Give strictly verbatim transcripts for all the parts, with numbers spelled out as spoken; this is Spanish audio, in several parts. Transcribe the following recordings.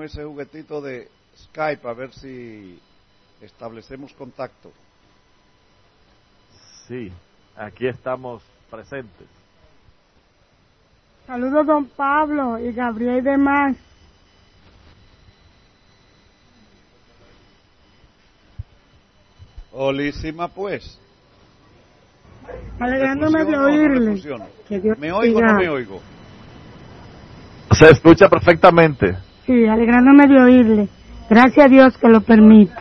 ese juguetito de Skype a ver si establecemos contacto. Sí, aquí estamos presentes. Saludos, don Pablo y Gabriel y demás. Olísima, pues. Alegrándome de oírle. Que Dios ¿Me oigo o no me oigo? Se escucha perfectamente. Sí, alegrándome de oírle. Gracias a Dios que lo permite.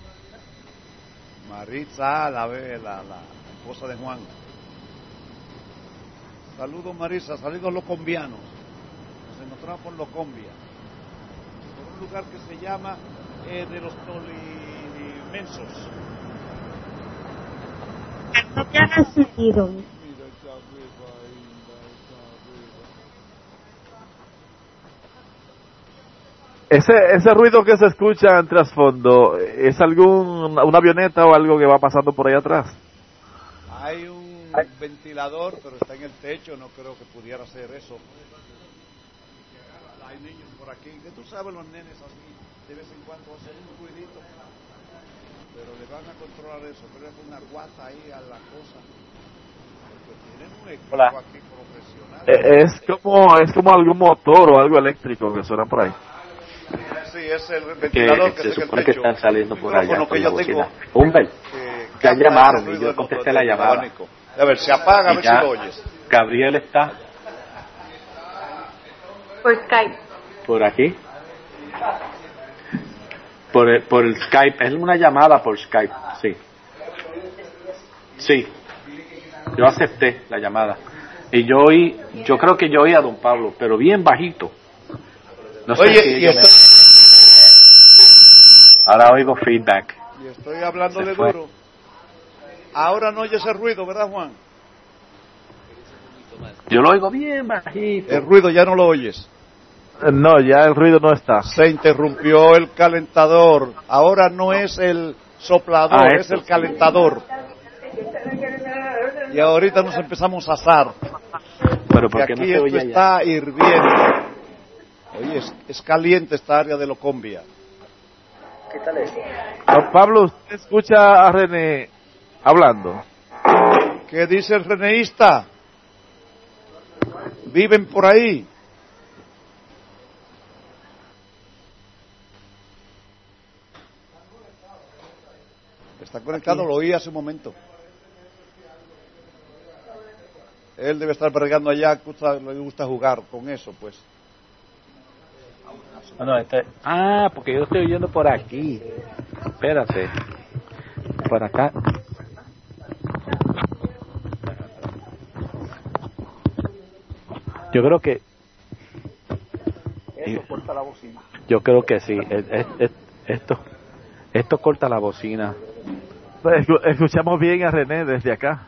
Maritza, la, la, la esposa de Juan. Saludos, Marisa. Saludos locombianos. Nos encontramos por Locombia, por un lugar que se llama eh, de los Tolimensos. No te han asistido. Ese ese ruido que se escucha en trasfondo, ¿es algún una avioneta o algo que va pasando por ahí atrás? Hay un ventilador, pero está en el techo, no creo que pudiera ser eso. Hay niños por aquí, que tú sabes, los nenes así, de vez en cuando hacen un ruidito, pero le van a controlar eso, pero es una guata ahí a la cosa, porque tienen un equipo Hola. aquí profesional. Es como es como algún motor o algo eléctrico que suena por ahí. Sí, es el ventilador que, que se es supone el que techo. están saliendo por allá Micrófono con que la yo tengo, bocina. Humbert, que ya capta llamaron el y ruido yo contesté del la llamada. abanico. A ver, se apaga, a ver si lo oyes. Gabriel está Por Skype. por aquí. Por el, por el Skype, es una llamada por Skype, sí. Sí. Yo acepté la llamada. Y yo oí, yo creo que yo oí a don Pablo, pero bien bajito. No sé Oye, si y ellos estoy... me- Ahora oigo feedback. Y estoy hablando Se de fue. duro. Ahora no oye ese ruido, ¿verdad, Juan? Yo lo oigo bien bajito. El ruido ya no lo oyes. No, ya el ruido no está. Se interrumpió el calentador. Ahora no es el soplador, Ah, es esto. el calentador. Y ahorita nos empezamos a asar. Pero Que ¿por qué aquí no se esto oye allá? está hirviendo. Oye, es, es caliente esta área de Locombia. Don Pablo, ¿usted escucha a René hablando? ¿Qué dice el reneísta? ¿Viven por ahí? Está conectado, lo oí hace un momento. Él debe estar bregando allá, gusta- le gusta jugar con eso, pues. Ah, no, este- ah, porque yo estoy oyendo por aquí. Espérate. Por acá. Yo creo que... Eso corta la bocina. Yo creo que sí. Es- es- es- esto, esto corta la bocina. Escu- Escuchamos bien a René desde acá.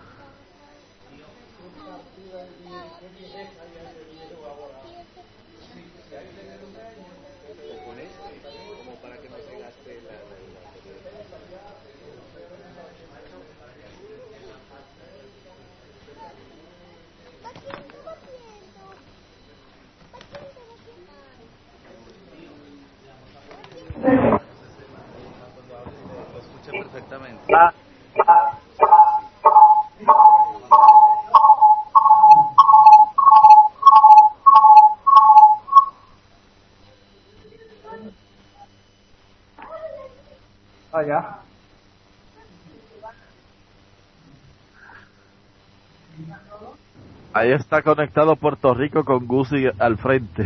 Lo escuché perfectamente. Allá. Ahí está conectado Puerto Rico con Gusi al frente.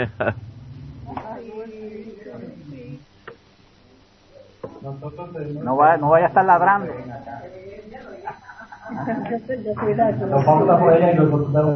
No va, no vaya a estar ladrando. Nos vamos a por allá y nosotros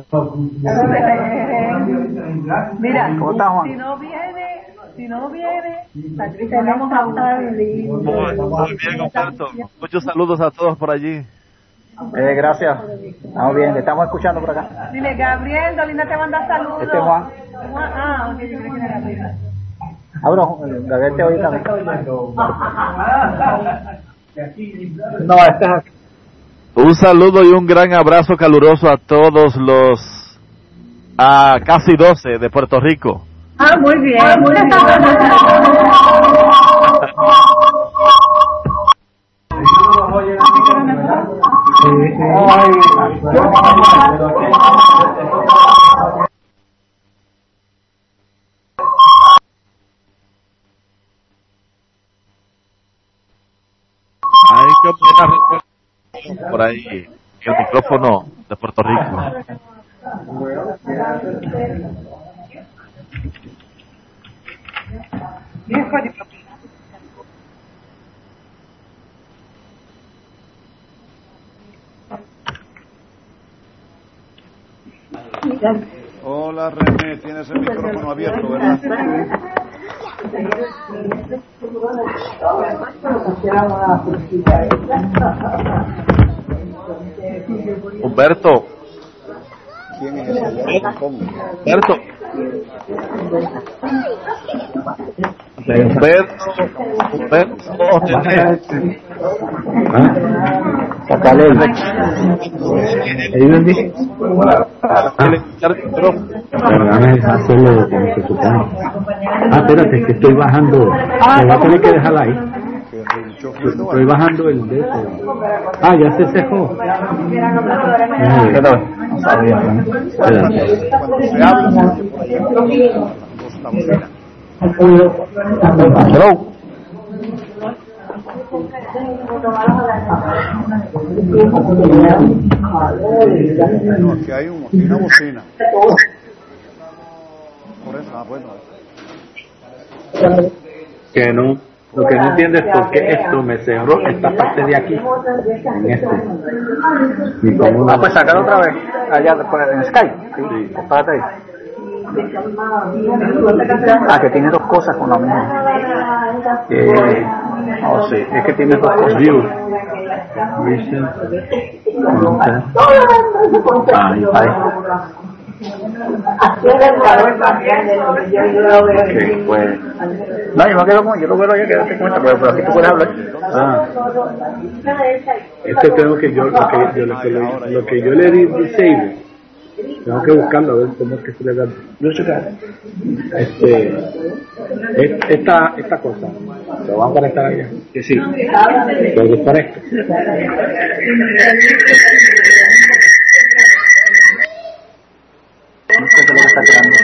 Mira, ¿Cómo está, Juan? si no viene, si no viene, tenemos a un Muy, muy bien, Humberto. Muchos saludos a todos por allí. Eh, gracias. Estamos bien, te estamos escuchando por acá. Dile, Gabriel, Dolinda te manda saludos. Este es Juan. Juan, ah, ok, yo creo que era Gabriel. Ah, bueno, Gabriel te oí también. No, este es aquí. Un saludo y un gran abrazo caluroso a todos los a casi doce de Puerto Rico. Ah, muy bien. Muy bien. Hay que opinar por ahí el micrófono de Puerto Rico. Hola René, tienes el micrófono abierto, ¿verdad? Humberto. ¿Quién es ese? ¿Cómo? Humberto. Humberto. Humberto. Sacale el... ¿Ahí lo dice? Hacerlo como se supone. Ah, espérate, que estoy bajando. Me va a tener que dejarla ahí. Estoy bajando el de eso. Ah, ya se cejó. No sabía. Hello. No, aquí hay, un, aquí hay una bocina. Por eso, ah, bueno. Que no, lo que no entiendo es por qué esto me cerró esta parte de aquí. En este. Y como no... Ah, pues sacar otra vez. Allá después en Skype. Sí. Párate ahí. Ah, que tiene dos cosas con la misma. Eh, oh, sí, es que tiene dos cosas. View. Ahí, ahí. Okay, pues. No, yo me quedo con, yo lo veo ya, quédate cuenta, pero, pero aquí tú puedes hablar. Ah. Esto tengo que yo, lo que yo, lo que, lo, lo que yo le di disable, tengo que buscarlo a ver cómo es que se le da. Este, esta, esta cosa, lo van a conectar allá. Que sí. Lo desconecto. No sé qué es lo que está creando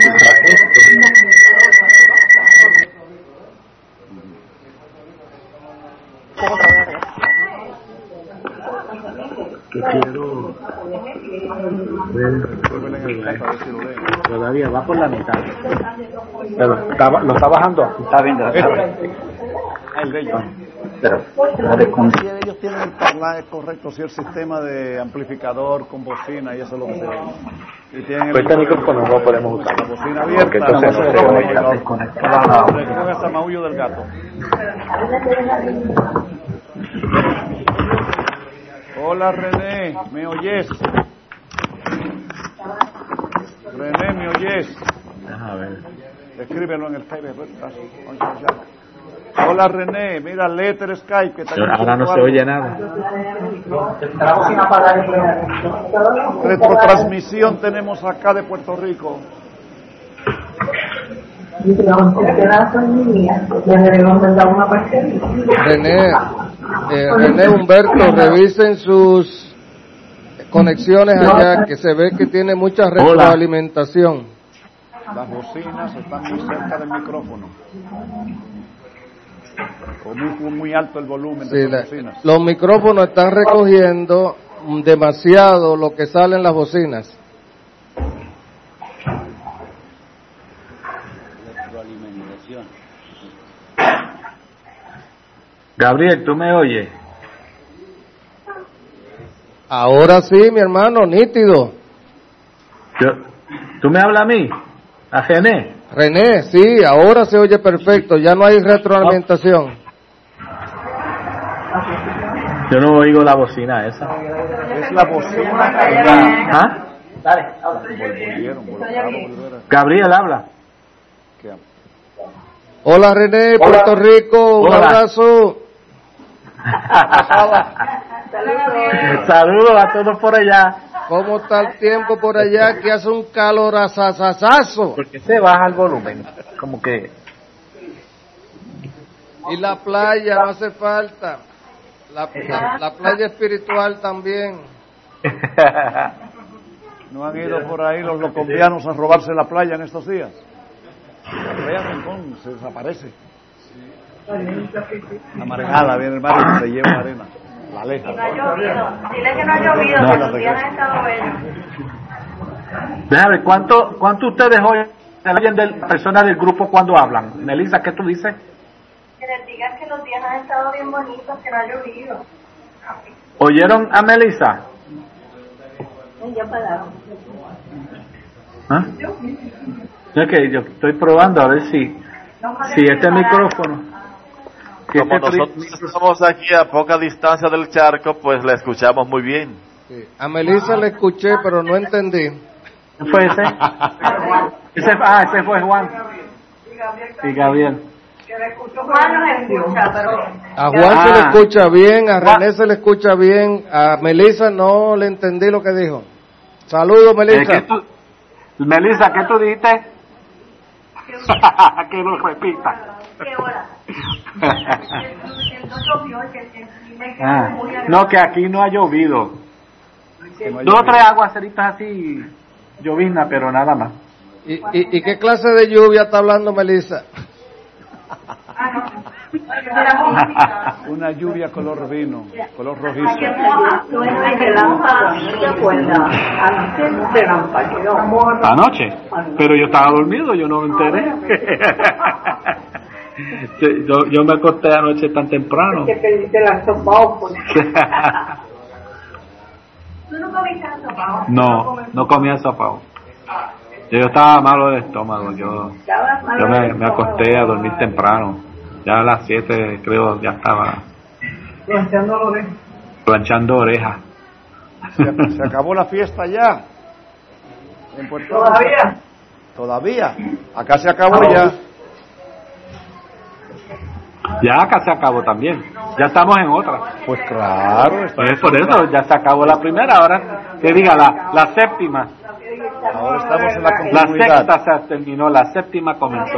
que quiero ver, todavía va por la mitad, pero está, lo está bajando. Está bien, está bien. El de ellos. Pero, Si ellos tienen el parlare correcto, si el sistema de amplificador con bocina y eso es lo que se ve. Y tienen pues este micrófono no lo podemos usar. La bocina abierta. Porque entonces no se conecta. Recoge ese maullo del gato. Hola René, ¿me oyes? René, ¿me oyes? A ver. Escríbelo en el Skype. Hola René, mira Letter Skype que está ahora no se oye nada. Retrotransmisión tenemos acá de Puerto Rico. René, eh, René Humberto, revisen sus conexiones allá, que se ve que tiene mucha retroalimentación. Las bocinas están muy cerca del micrófono. O muy, muy alto el volumen de Sí, las bocinas. La, los micrófonos están recogiendo demasiado lo que sale en las bocinas. Gabriel, ¿tú me oyes? Ahora sí, mi hermano, nítido. Yo, ¿tú me hablas a mí? ¿A René? René, sí, ahora se oye perfecto, ya no hay retroalimentación. Yo no oigo la bocina esa. Es la bocina. ¿Ah? Dale. Volvieron, volvieron. Gabriel, habla. Hola René, Hola. Puerto Rico, un Hola. abrazo. Saludos a todos por allá. ¿Cómo está el tiempo por allá que hace un calor asasasazo? ¿Por qué se baja el volumen? Como que... Y la playa, no hace falta. La, la, la playa espiritual también. ¿No han ido por ahí los locombianos a robarse la playa en estos días? La playa Rincón se desaparece. Amargada, viene el mar y se lleva la arena. La aleja. Y no ha llovido. Dile que no ha llovido, No, que no los te días creas. han estado bellos. Déjame, ¿cuánto, cuánto ustedes oyen, oyen de personas del grupo cuando hablan? Melissa, ¿qué tú dices? Que les digan que los días han estado bien bonitos, que no ha llovido. ¿Oyeron a Melissa? Y ya pararon. ¿Ah? Es que yo estoy probando a ver si, si este micrófono... si Como este nosotros pri- estamos aquí a poca distancia del charco, pues la escuchamos muy bien. Sí. A Melissa le escuché, pero no entendí. ¿Quién fue ese? ese? Ah, ese fue Juan. Y Gabriel. Juan nos escucha, pero... A Juan Ah. se le escucha bien, a Juan. René se le escucha bien, a Melissa no le entendí lo que dijo. Saludos, Eh, Melissa. ¿qué tú, Melissa, ¿qué tú dijiste? Que lo repita. ¿Qué hora? No llovió, que que- Ah, no, que aquí no ha llovido. Dos o tres aguaceritas así, llovizna, pero nada más. ¿Y, y, ¿Y qué clase de lluvia está hablando Melissa? Una lluvia color vino, color rojizo. Anoche, pero yo estaba dormido, yo no me enteré. yo, yo me acosté anoche tan temprano. ¿Tú no comiste ensopado? No, no comía sopao. Yo estaba malo del estómago, yo, yo me, me acosté a dormir temprano. Ya a las siete creo ya estaba planchando orejas. Se, se acabó la fiesta ya. En Puerto Rico. ¿Todavía? Todavía. Acá se acabó ya. Ya acá se acabó también. Ya estamos en otra. Pues claro. está- Pues por eso ya se acabó la primera, ahora que diga la, la séptima. Ahora estamos en la La continuidad. sexta se terminó, la séptima comenzó.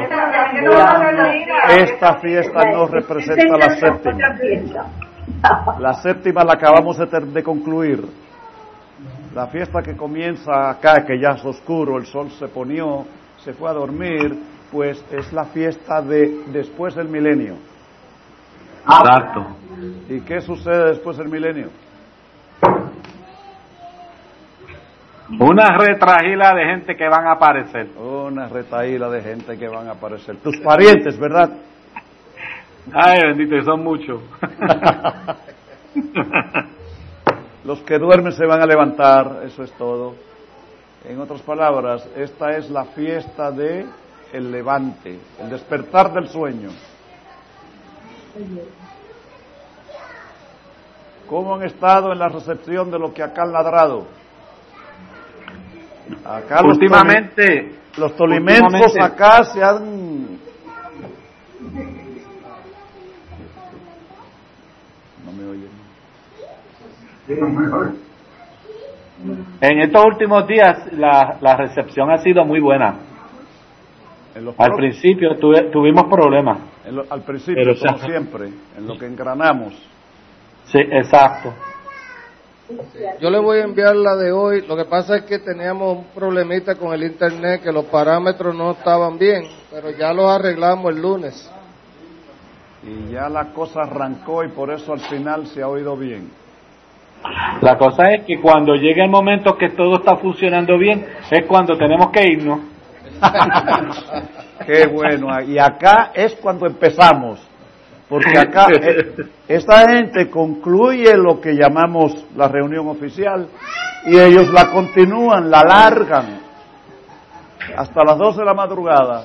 Esta fiesta no representa la séptima. La séptima la acabamos de, ter- de concluir. La fiesta que comienza acá, que ya es oscuro, el sol se ponió, se fue a dormir, pues es la fiesta de después del milenio. Exacto. ¿Y qué sucede después del milenio? Una retragila de gente que van a aparecer. Una retaíla de gente que van a aparecer. Tus parientes, ¿verdad? Ay, bendito, y son muchos. Los que duermen se van a levantar, eso es todo. En otras palabras, esta es la fiesta de el levante, el despertar del sueño. ¿Cómo han estado en la recepción de lo que acá han ladrado? Acá los Últimamente, toli- los tolimenses últimamente- acá se han... No me oyen. en estos últimos días la, la recepción ha sido muy buena. En los Al pro- principio tuve- tuvimos problemas. en lo- al principio, Pero, como o sea- siempre, en lo que engranamos. Sí, exacto. Yo le voy a enviar la de hoy. Lo que pasa es que teníamos un problemita con el internet, que los parámetros no estaban bien, pero ya los arreglamos el lunes. Y ya la cosa arrancó y por eso al final se ha oído bien. La cosa es que cuando llegue el momento que todo está funcionando bien, es cuando tenemos que irnos. Qué bueno. Y acá es cuando empezamos. Porque acá eh, esta gente concluye lo que llamamos la reunión oficial y ellos la continúan, la alargan hasta las dos de la madrugada.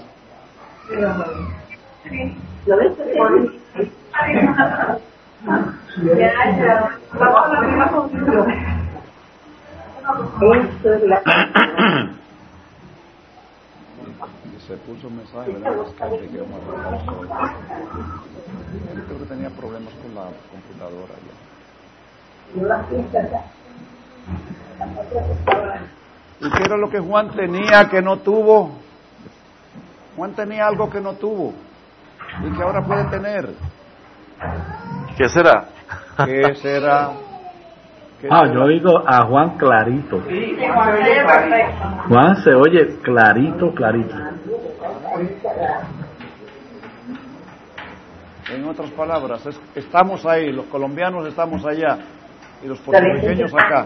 Se puso un mensaje, ¿verdad? En Skype, que íbamos a arreglar eso hoy. Yo creo que tenía problemas con la computadora ya. ¿Y qué era lo que Juan tenía que no tuvo? Juan tenía algo que no tuvo y que ahora puede tener. ¿Qué será? ¿Qué será? Ah, yo oigo a Juan clarito. Sí, Juan se oye perfecto. Juan se oye clarito, clarito. En otras palabras, es, estamos ahí, los colombianos estamos allá y los puertorriqueños acá.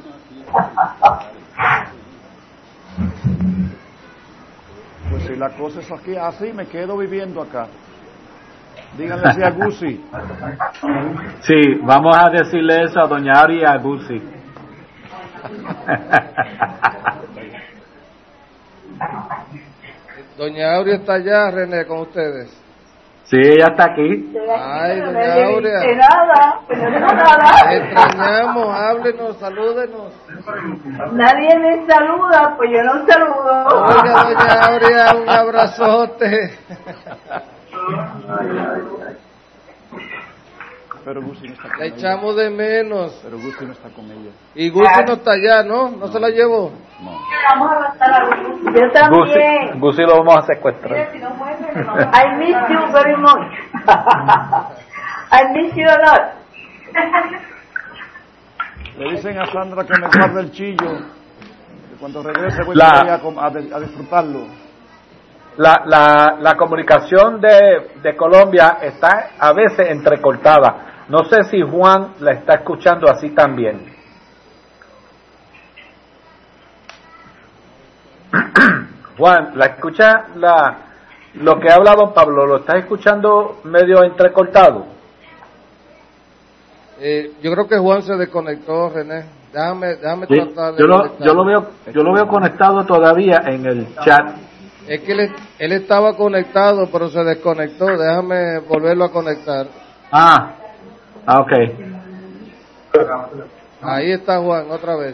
Pues si la cosa es aquí, así me quedo viviendo acá. Díganle así a Gusi. Sí, vamos a decirle eso a doña Ari y a Gusi. Doña Aurea está allá, René, con ustedes. Sí, ella está aquí. Ay, doña Aurea. De nada, pues no digo nada. Le extrañamos, háblenos, salúdenos. Nadie me saluda, pues yo no saludo. Oiga, doña Aurea, un abrazote. Pero Gusi no está con Le ella. echamos de menos. Pero Gusi no está con ella. Y Gusi no está allá, ¿no? ¿No se la llevó? No. Vamos a gastar a Gusi. Yo también. Gusi lo vamos a secuestrar. Si no muerde, no. I miss you very much. I miss you a lot. Le dicen a Sandra que me guarde el chillo, que cuando regrese voy La- para allá a, com- a de- a disfrutarlo. La, la, la comunicación de, de Colombia está a veces entrecortada. No sé si Juan la está escuchando así también. Juan, ¿la escucha la, lo que ha hablado Pablo? ¿Lo estás escuchando medio entrecortado? Eh, yo creo que Juan se desconectó, René. Déjame, déjame Sí, tratar de yo lo, conectar. yo lo veo, yo lo veo conectado todavía en el chat. Es que él, él estaba conectado, pero se desconectó. Déjame volverlo a conectar. Ah, ah, ok. Ahí está Juan, otra vez.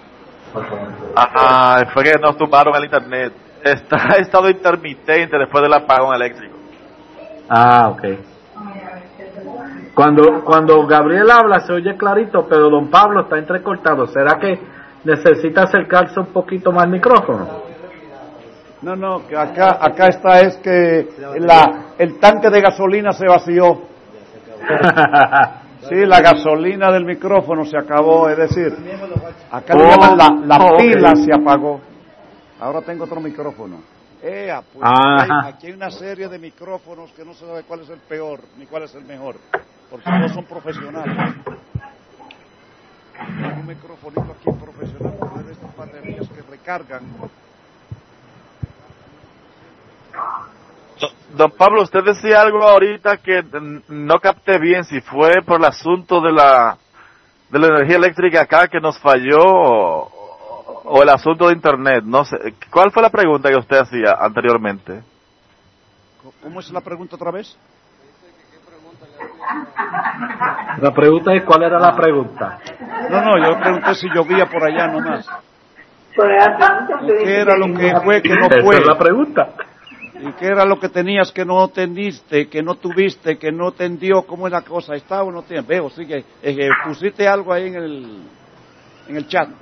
Ah, fue que nos tumbaron el internet. Está ha estado intermitente después del apagón eléctrico. Ah, ok. Cuando, cuando Gabriel habla se oye clarito, pero don Pablo está entrecortado. ¿Será que necesita acercarse un poquito más al micrófono? No, no, que acá, acá está es que la, el tanque de gasolina se vació. Sí, la gasolina del micrófono se acabó, es decir, acá le Oh, llaman la, la oh, pila okay. se apagó. Ahora tengo otro micrófono. Ea, pues Ajá. hay- aquí hay una serie de micrófonos que no se sabe cuál es el peor ni cuál es el mejor, porque todos son profesionales. Hay un microfonito aquí profesional, pero es de estas baterías que recargan. Do- Don Pablo, usted decía algo ahorita que mm, no capté bien, si fue por el asunto de la de la energía eléctrica acá que nos falló o, o el asunto de internet, no sé. ¿Cuál fue la pregunta que usted hacía anteriormente? ¿Cómo es la pregunta otra vez? La pregunta es, ¿cuál era la pregunta? No, no, yo pregunté si llovía por allá nomás. Por allá, ¿Y qué era lo que fue que no Esa fue? es la pregunta. ¿Y qué era lo que tenías que no teniste, que no tuviste, que no tendió? ¿Cómo es la cosa? ¿Está o no tiene? Veo, sigue. Eh, eh, pusiste algo ahí en el, en el chat.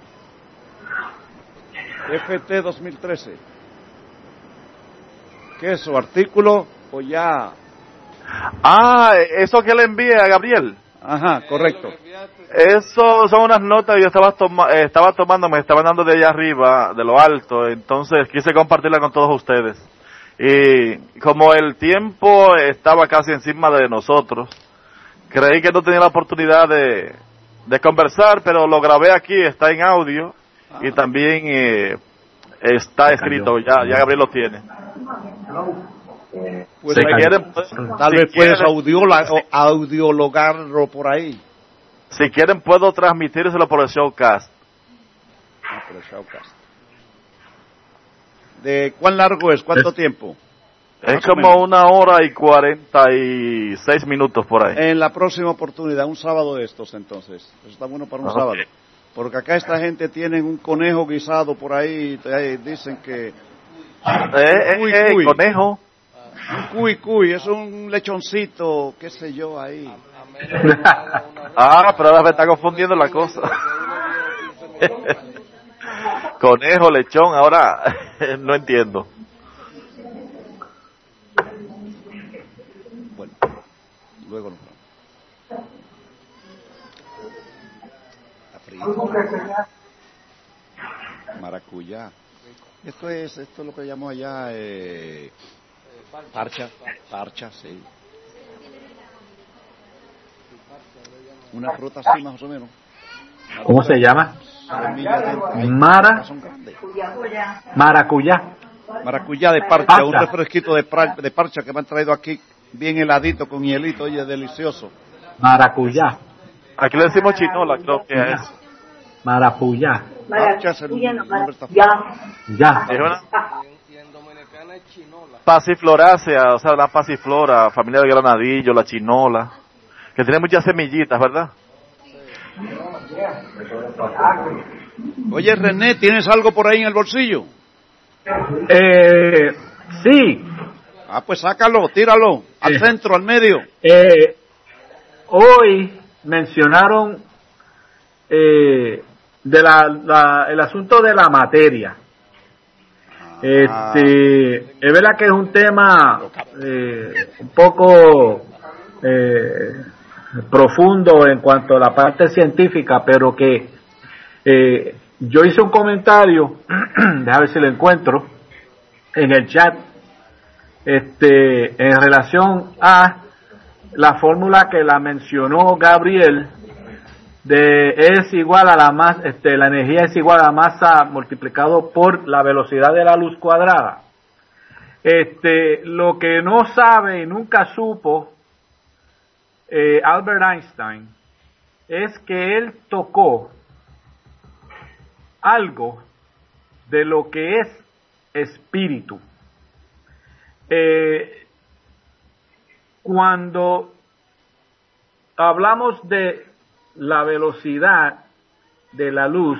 F T dos mil trece. ¿Qué es eso? ¿Artículo o ya? Ah, eso que le envié a Gabriel. Ajá, correcto. Eso son unas notas que yo estaba, toma, eh, estaba tomando, me estaban dando de allá arriba, de lo alto, entonces quise compartirla con todos ustedes. Y como el tiempo estaba casi encima de nosotros, creí que no tenía la oportunidad de, de conversar, pero lo grabé aquí, está en audio y también eh, está escrito, ya, ya Gabriel lo tiene. Pues Si ahí- quieren, tal si vez puedes quieren- audiola, o audiologarlo por ahí. Si quieren puedo transmitírselo por el Showcast. Ah, por el Showcast. ¿De cuán largo es? ¿Cuánto tiempo? Es Más o como menos. una hora y cuarenta y seis minutos por ahí. En la próxima oportunidad, un sábado de estos entonces. Eso está bueno para un Ok. sábado. Porque acá esta gente tiene un conejo guisado por ahí, y ahí dicen que Eh, eh, Cuy, eh, cuy. conejo. un cuy cuy, es un lechoncito, qué sé yo, ahí. Ah, pero ahora me está confundiendo la cosa. Conejo, lechón, ahora no entiendo. Bueno, luego nos vamos. Maracuyá. Esto es, esto es lo que llamamos allá eh, parcha, parcha, sí. Una fruta así más o menos. Una ¿Cómo se llama? Mara. Maracuyá. Maracuyá de parcha, parcha. Un refresquito de, pra, de parcha que me han traído aquí, bien heladito, con hielito, oye, delicioso. Maracuyá. Aquí le decimos chinola, creo que es. Maracuyá. Maracuyá, no, ya. Ya. Es una pasiflorácea, o sea, la pasiflora, familia del granadillo, la chinola, que tiene muchas semillitas, ¿verdad? Oye, René, ¿tienes algo por ahí en el bolsillo? Eh, sí. Ah, pues sácalo, tíralo, al eh, centro, al medio. Eh, hoy mencionaron eh, de la, la, el asunto de la materia. Ah. Este, es verdad que es un tema eh, un poco eh, profundo en cuanto a la parte científica, pero que eh, yo hice un comentario, déjame ver si lo encuentro, en el chat, este, en relación a la fórmula que la mencionó Gabriel, de es igual a la masa, este, la energía es igual a la masa multiplicado por la velocidad de la luz cuadrada. Este, lo que no sabe y nunca supo eh, Albert Einstein es que él tocó algo de lo que es espíritu. Eh, cuando hablamos de la velocidad de la luz,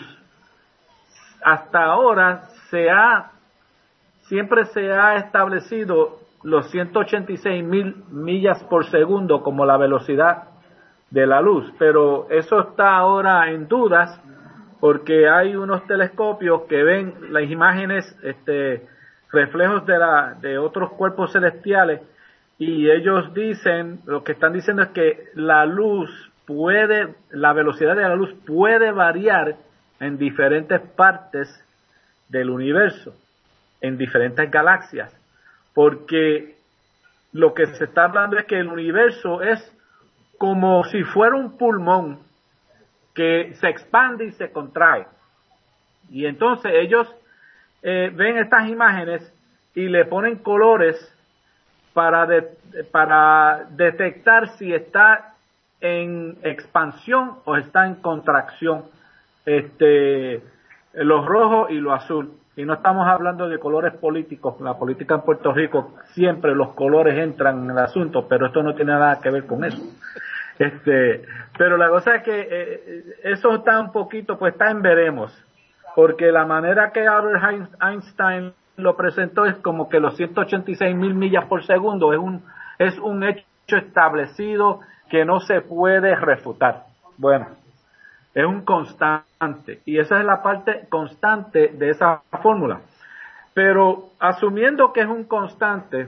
hasta ahora se ha, siempre se ha establecido los ciento ochenta y seis mil millas por segundo como la velocidad de la luz, pero eso está ahora en dudas porque hay unos telescopios que ven las imágenes, este, reflejos de la, de otros cuerpos celestiales, y ellos dicen, lo que están diciendo es que la luz puede, la velocidad de la luz puede variar en diferentes partes del universo, en diferentes galaxias, porque lo que se está hablando es que el universo es como si fuera un pulmón que se expande y se contrae. Y entonces ellos eh, ven estas imágenes y le ponen colores para, de, para detectar si está en expansión o está en contracción, este, los rojos y lo azul. Y no estamos hablando de colores políticos. La política en Puerto Rico siempre los colores entran en el asunto, pero esto no tiene nada que ver con eso. Este, pero la cosa es que eh, eso está un poquito, pues está en veremos, porque la manera que Albert Einstein lo presentó es como que los ciento ochenta y seis mil millas por segundo es un es un hecho establecido que no se puede refutar. Bueno, es un constante, y esa es la parte constante de esa fórmula. Pero asumiendo que es un constante,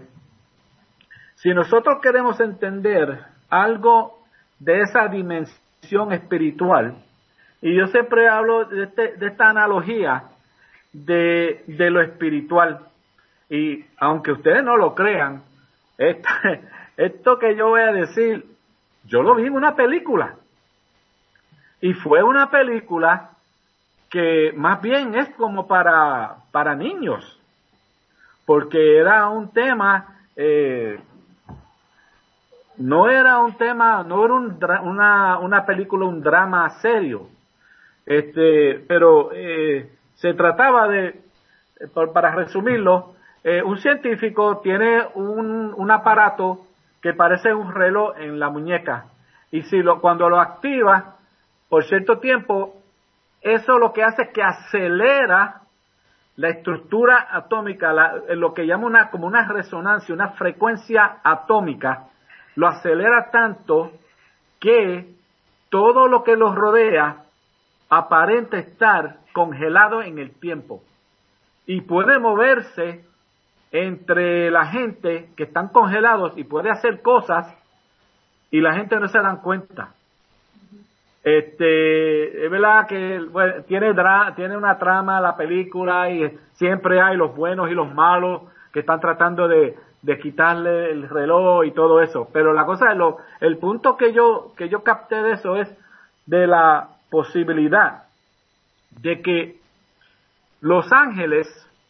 si nosotros queremos entender algo de esa dimensión espiritual, y yo siempre hablo de, este, de esta analogía de, de lo espiritual, y aunque ustedes no lo crean, esta, esto que yo voy a decir, yo lo vi en una película, y fue una película que más bien es como para, para niños, porque era un tema... Eh, No era un tema, no era un, una, una película, un drama serio, este, pero eh, se trataba de, por, para resumirlo, eh, un científico tiene un, un aparato que parece un reloj en la muñeca, y si lo, cuando lo activa por cierto tiempo, eso lo que hace es que acelera la estructura atómica, la, lo que llama una, como una resonancia, una frecuencia atómica, lo acelera tanto que todo lo que los rodea aparenta estar congelado en el tiempo y puede moverse entre la gente que están congelados y puede hacer cosas y la gente no se dan cuenta. Este, es verdad que bueno, tiene dra tiene una trama la película y siempre hay los buenos y los malos que están tratando de, de quitarle el reloj y todo eso. Pero la cosa es lo, el punto que yo que yo capté de eso es de la posibilidad de que los ángeles,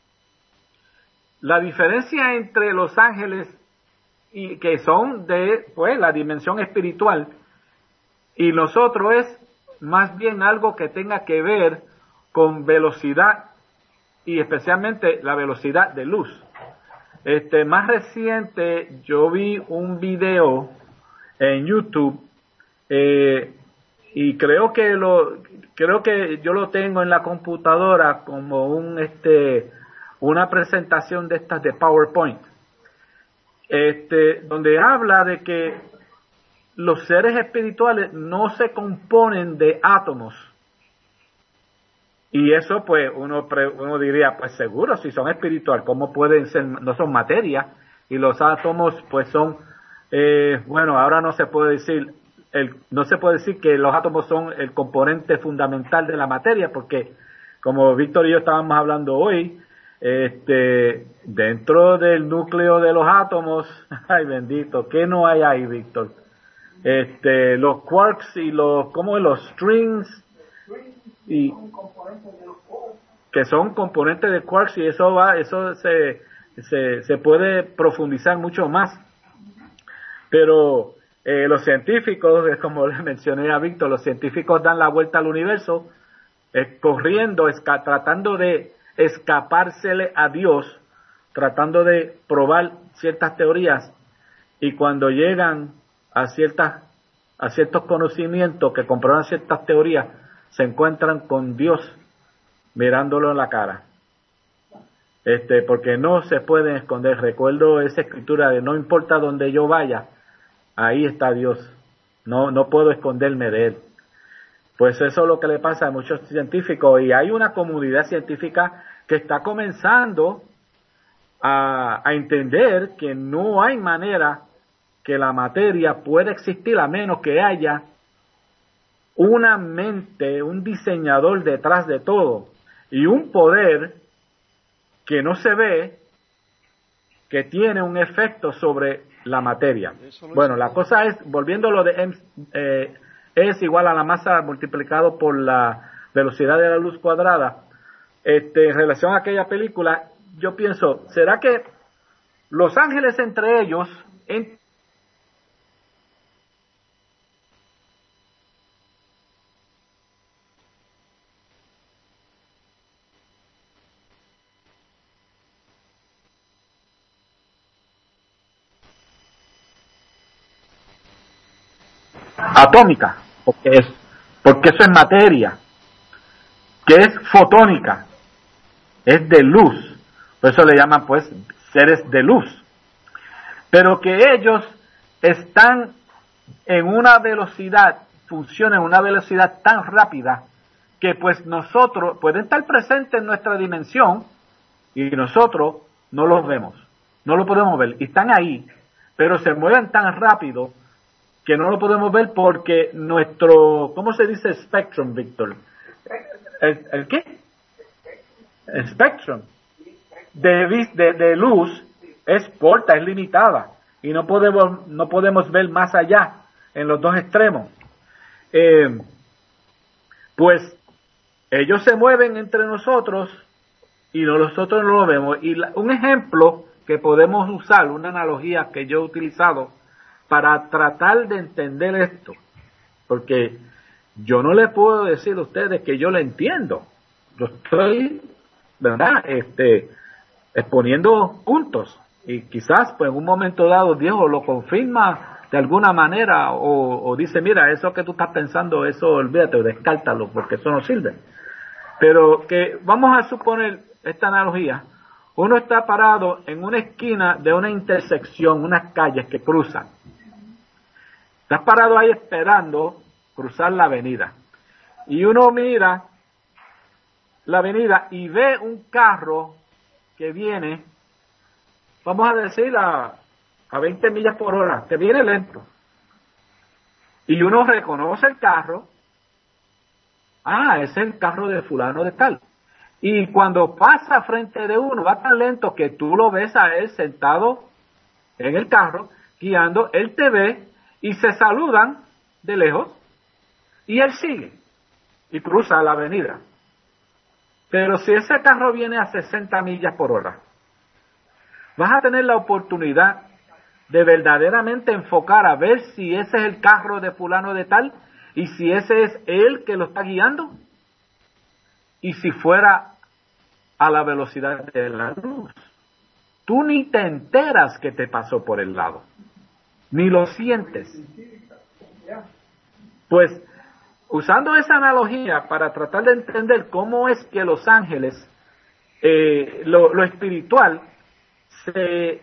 la diferencia entre los ángeles y que son de pues la dimensión espiritual y nosotros es más bien algo que tenga que ver con velocidad y especialmente la velocidad de luz. Este, más reciente yo vi un video en YouTube eh, y creo que lo creo que yo lo tengo en la computadora como un este una presentación de estas de PowerPoint, este donde habla de que los seres espirituales no se componen de átomos. Y eso pues uno uno diría, pues seguro, si son espirituales, ¿cómo pueden ser? No son materia. Y los átomos pues son, eh, bueno, ahora no se puede decir, el, no se puede decir que los átomos son el componente fundamental de la materia, porque como Víctor y yo estábamos hablando hoy, este dentro del núcleo de los átomos, ay bendito, ¿qué no hay ahí, Víctor? Este, los quarks y los, ¿cómo es? Los strings, y que son componentes de quarks, y eso va, eso se, se, se puede profundizar mucho más. Pero eh, los científicos, como les mencioné a Víctor, los científicos dan la vuelta al universo, eh, corriendo, esca tratando de escapársele a Dios, tratando de probar ciertas teorías, y cuando llegan a ciertas a ciertos conocimientos que comprueban ciertas teorías, se encuentran con Dios mirándolo en la cara. Este, porque no se pueden esconder. Recuerdo esa escritura de no importa donde yo vaya, ahí está Dios. No no puedo esconderme de él. Pues eso es lo que le pasa a muchos científicos, y hay una comunidad científica que está comenzando a, a entender que no hay manera que la materia puede existir a menos que haya una mente, un diseñador detrás de todo, y un poder que no se ve, que tiene un efecto sobre la materia. Bueno, la cosa es, volviendo a lo de M, eh, es igual a la masa multiplicado por la velocidad de la luz cuadrada. Este, en relación a aquella película, yo pienso, ¿será que los ángeles entre ellos en atómica, porque es porque eso es materia, que es fotónica, es de luz, por eso le llaman pues seres de luz, pero que ellos están en una velocidad, funcionan en una velocidad tan rápida que pues nosotros pueden estar presentes en nuestra dimensión y nosotros no los vemos, no lo podemos ver, y están ahí, pero se mueven tan rápido que no lo podemos ver porque nuestro, ¿cómo se dice spectrum, Víctor? ¿El, ¿El qué? El spectrum de, de, de luz es corta, es limitada, y no podemos, no podemos ver más allá en los dos extremos. Eh, pues ellos se mueven entre nosotros y nosotros no lo vemos. Y la, un ejemplo que podemos usar, una analogía que yo he utilizado para tratar de entender esto, porque yo no les puedo decir a ustedes que yo lo entiendo, yo estoy, ¿verdad?, este, exponiendo puntos, y quizás pues en un momento dado Dios lo confirma de alguna manera, o, o dice, mira, eso que tú estás pensando, eso olvídate, descártalo, porque eso no sirve. Pero que vamos a suponer esta analogía, uno está parado en una esquina de una intersección, unas calles que cruzan. Estás parado ahí esperando cruzar la avenida. Y uno mira la avenida y ve un carro que viene, vamos a decir, a, a veinte millas por hora, que viene lento. Y uno reconoce el carro ah, ese es el carro de fulano de tal. Y cuando pasa frente de uno, va tan lento que tú lo ves a él sentado en el carro, guiando, él te ve y se saludan de lejos y él sigue y cruza la avenida. Pero si ese carro viene a sesenta millas por hora, vas a tener la oportunidad de verdaderamente enfocar a ver si ese es el carro de fulano de tal y si ese es él que lo está guiando. Y si fuera a la velocidad de la luz, tú ni te enteras que te pasó por el lado, ni lo sientes. Pues, usando esa analogía para tratar de entender cómo es que los ángeles, eh, lo, lo espiritual, se,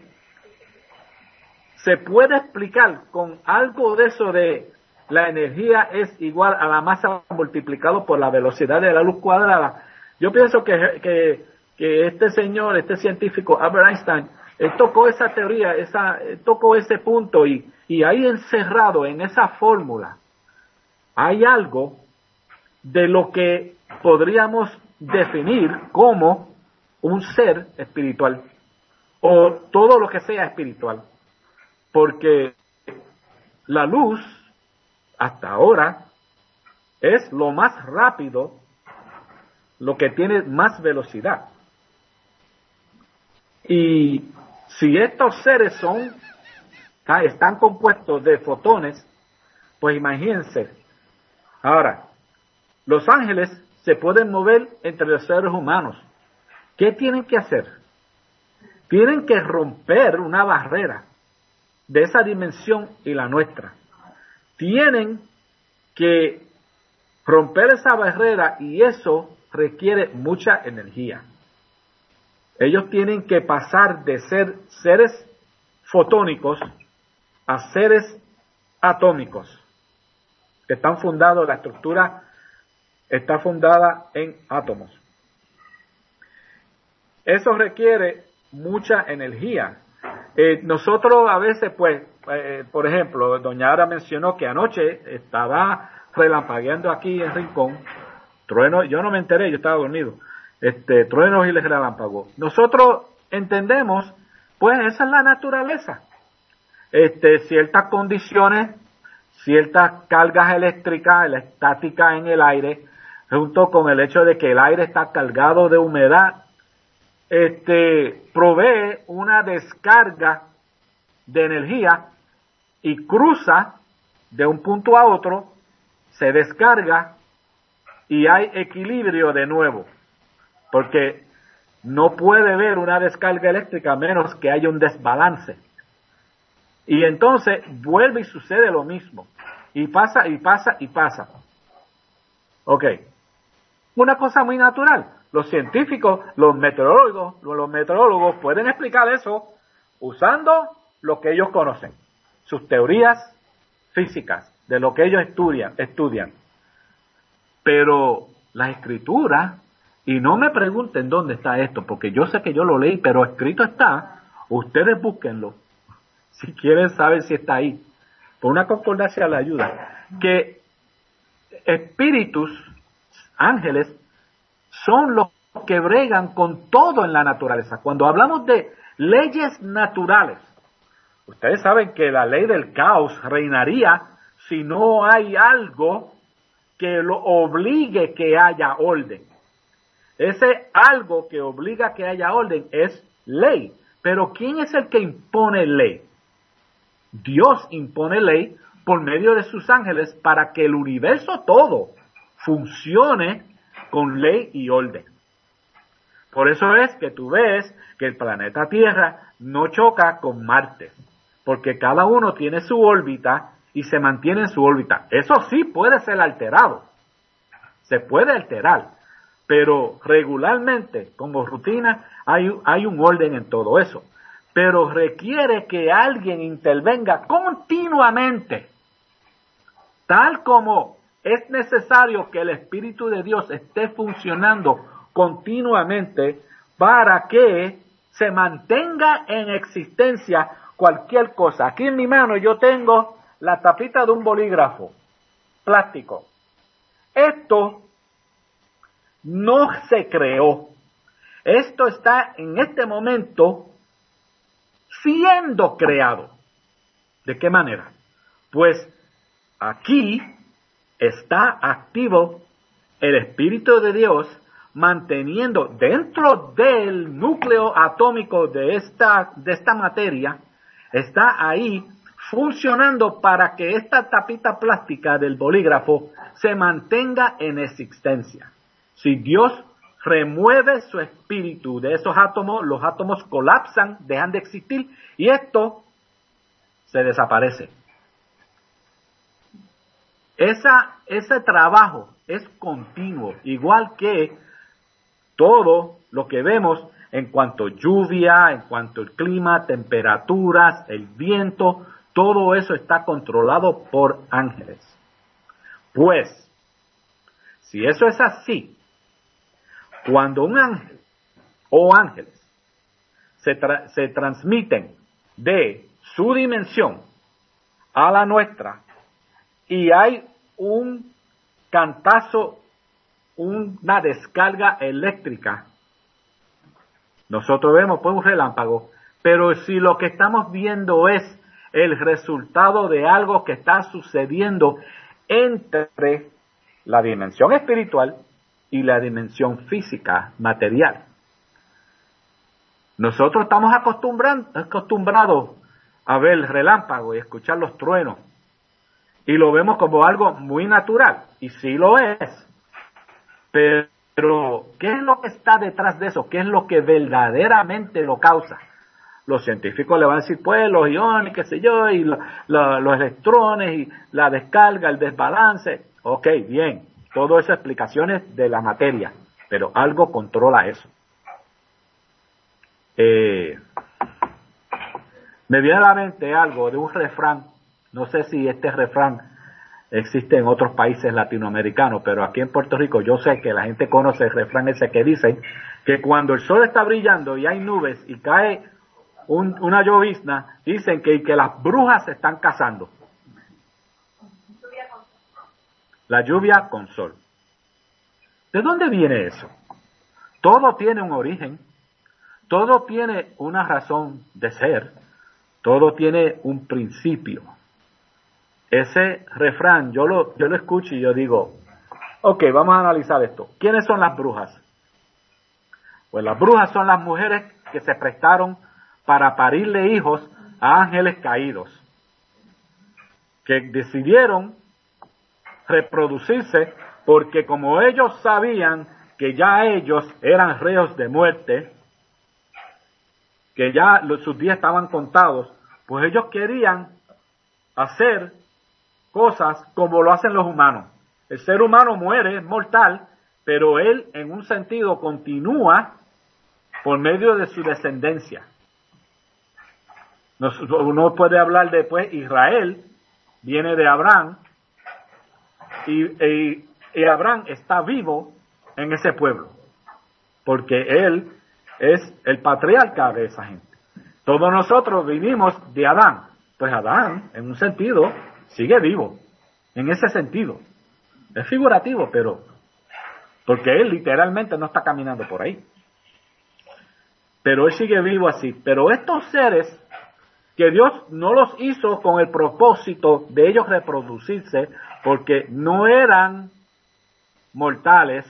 se puede explicar con algo de eso de la energía es igual a la masa multiplicado por la velocidad de la luz cuadrada. Yo pienso que, que, que este señor, este científico, Albert Einstein, él tocó esa teoría, esa, tocó ese punto y, y ahí encerrado en esa fórmula hay algo de lo que podríamos definir como un ser espiritual o todo lo que sea espiritual, porque la luz hasta ahora es lo más rápido, lo que tiene más velocidad. Y si estos seres son, están compuestos de fotones, pues imagínense. Ahora, los ángeles se pueden mover entre los seres humanos. ¿Qué tienen que hacer? Tienen que romper una barrera de esa dimensión y la nuestra. Tienen que romper esa barrera y eso requiere mucha energía. Ellos tienen que pasar de ser seres fotónicos a seres atómicos, que están fundados, la estructura está fundada en átomos. Eso requiere mucha energía. Eh, nosotros a veces, pues, eh, por ejemplo, doña Ara mencionó que anoche estaba relampagueando aquí en Rincón, trueno, yo no me enteré, yo estaba dormido, este, truenos y les relámpagos. Nosotros entendemos, pues esa es la naturaleza. Este, ciertas condiciones, ciertas cargas eléctricas, la estática en el aire, junto con el hecho de que el aire está cargado de humedad, este, provee una descarga de energía y cruza de un punto a otro, se descarga y hay equilibrio de nuevo, porque no puede haber una descarga eléctrica a menos que haya un desbalance. Y entonces vuelve y sucede lo mismo, y pasa y pasa y pasa. Ok, una cosa muy natural. Los científicos, los meteorólogos, los meteorólogos pueden explicar eso usando lo que ellos conocen, sus teorías físicas, de lo que ellos estudian, estudian. Pero la escritura, y no me pregunten dónde está esto, porque yo sé que yo lo leí, pero escrito está, ustedes búsquenlo, si quieren saber si está ahí. Por una concordancia le ayuda. Que espíritus, ángeles, son los que bregan con todo en la naturaleza. Cuando hablamos de leyes naturales, ustedes saben que la ley del caos reinaría si no hay algo que lo obligue que haya orden. Ese algo que obliga que haya orden es ley. Pero ¿quién es el que impone ley? Dios impone ley por medio de sus ángeles para que el universo todo funcione con ley y orden. Por eso es que tú ves que el planeta Tierra no choca con Marte, porque cada uno tiene su órbita y se mantiene en su órbita. Eso sí puede ser alterado, se puede alterar, pero regularmente, como rutina, hay, hay un orden en todo eso. Pero requiere que alguien intervenga continuamente, tal como es necesario que el Espíritu de Dios esté funcionando continuamente para que se mantenga en existencia cualquier cosa. Aquí en mi mano yo tengo la tapita de un bolígrafo plástico. Esto no se creó. Esto está en este momento siendo creado. ¿De qué manera? Pues aquí está activo el Espíritu de Dios manteniendo dentro del núcleo atómico de esta, de esta materia, está ahí funcionando para que esta tapita plástica del bolígrafo se mantenga en existencia. Si Dios remueve su espíritu de esos átomos, los átomos colapsan, dejan de existir y esto se desaparece. Esa, ese trabajo es continuo, igual que todo lo que vemos en cuanto a lluvia, en cuanto al clima, temperaturas, el viento, todo eso está controlado por ángeles. Pues, si eso es así, cuando un ángel o ángeles se, tra- se transmiten de su dimensión a la nuestra y hay un cantazo, una descarga eléctrica, nosotros vemos pues un relámpago, pero si lo que estamos viendo es el resultado de algo que está sucediendo entre la dimensión espiritual y la dimensión física, material. Nosotros estamos acostumbrados a ver el relámpago y escuchar los truenos, y lo vemos como algo muy natural, y sí lo es. Pero, ¿qué es lo que está detrás de eso? ¿Qué es lo que verdaderamente lo causa? Los científicos le van a decir, pues, los iones, qué sé yo, y lo, lo, los electrones, y la descarga, el desbalance. Ok, bien, todo eso explicaciones de la materia, pero algo controla eso. Eh, me viene a la mente algo de un refrán, no sé si este refrán existe en otros países latinoamericanos, pero aquí en Puerto Rico yo sé que la gente conoce el refrán ese que dice que cuando el sol está brillando y hay nubes y cae un, una llovizna, dicen que, que las brujas se están casando. La lluvia con sol. ¿De dónde viene eso? Todo tiene un origen, todo tiene una razón de ser, todo tiene un principio. Ese refrán, yo lo, yo lo escucho y yo digo, ok, vamos a analizar esto. ¿Quiénes son las brujas? Pues las brujas son las mujeres que se prestaron para parirle hijos a ángeles caídos, que decidieron reproducirse porque como ellos sabían que ya ellos eran reos de muerte, que ya los, sus días estaban contados, pues ellos querían hacer cosas como lo hacen los humanos. El ser humano muere, es mortal, pero él en un sentido continúa por medio de su descendencia. Nos, uno puede hablar de pues Israel, viene de Abraham, y, y, y Abraham está vivo en ese pueblo, porque él es el patriarca de esa gente. Todos nosotros vivimos de Adán, pues Adán, en un sentido, sigue vivo, en ese sentido. Es figurativo, pero porque él literalmente no está caminando por ahí. Pero él sigue vivo así. Pero estos seres, que Dios no los hizo con el propósito de ellos reproducirse, porque no eran mortales.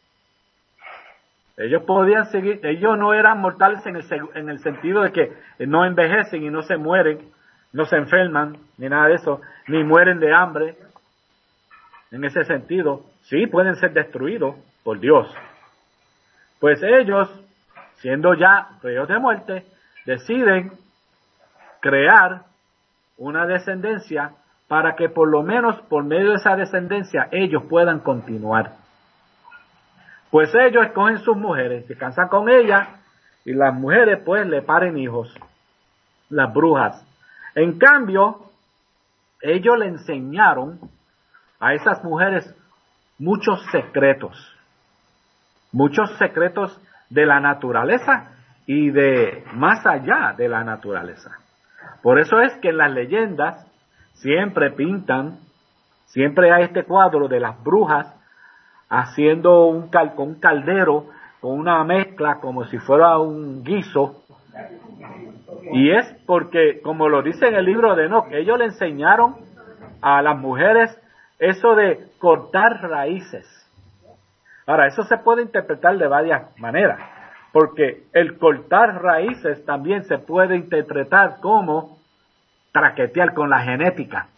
Ellos podían seguir, ellos no eran mortales en el, en el sentido de que no envejecen y no se mueren, no se enferman, ni nada de eso, ni mueren de hambre. En ese sentido, sí pueden ser destruidos por Dios. Pues ellos, siendo ya reos de muerte, deciden crear una descendencia para que por lo menos por medio de esa descendencia ellos puedan continuar. Pues ellos escogen sus mujeres, se casan con ellas y las mujeres pues le paren hijos, las brujas. En cambio, ellos le enseñaron a esas mujeres muchos secretos, muchos secretos de la naturaleza y de más allá de la naturaleza. Por eso es que en las leyendas siempre pintan, siempre hay este cuadro de las brujas haciendo un, cal, con un caldero, con una mezcla como si fuera un guiso. Y es porque, como lo dice en el libro de Enoc, ellos le enseñaron a las mujeres eso de cortar raíces. Ahora, eso se puede interpretar de varias maneras, porque el cortar raíces también se puede interpretar como traquetear con la genética.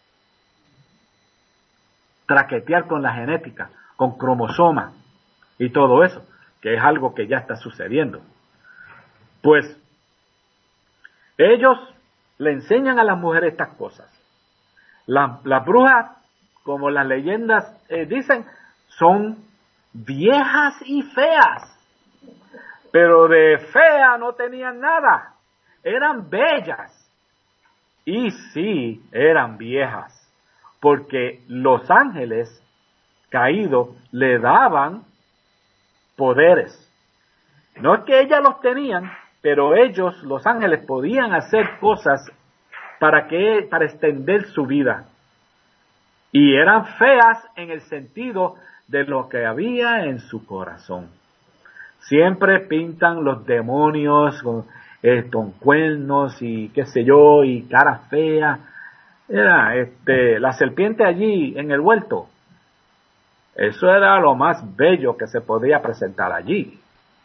Traquetear con la genética, con cromosomas y todo eso, que es algo que ya está sucediendo. Pues ellos le enseñan a las mujeres estas cosas. La, las brujas, como las leyendas eh, dicen, son viejas y feas, pero de fea no tenían nada, eran bellas. Y sí, eran viejas, porque los ángeles caídos le daban poderes. No es que ellas los tenían, pero ellos, los ángeles, podían hacer cosas para que, para extender su vida. Y eran feas en el sentido de lo que había en su corazón. Siempre pintan los demonios con, eh, con cuernos y qué sé yo, y cara fea. Era este, la serpiente allí en el huerto. Eso era lo más bello que se podía presentar allí.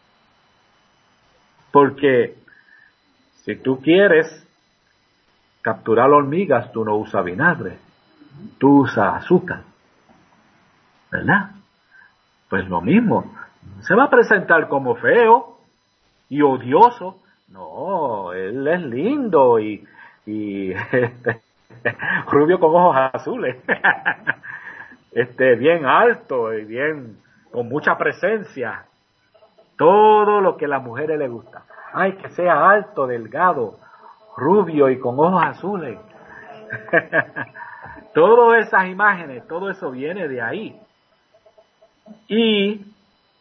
Porque si tú quieres capturar hormigas, tú no usas vinagre, tú usas azúcar, ¿verdad? Pues lo mismo, se va a presentar como feo y odioso. No, él es lindo y, y este, rubio con ojos azules, este, bien alto y bien, con mucha presencia. Todo lo que a las mujeres les gusta. Ay, que sea alto, delgado, rubio y con ojos azules. Todas esas imágenes, todo eso viene de ahí. Y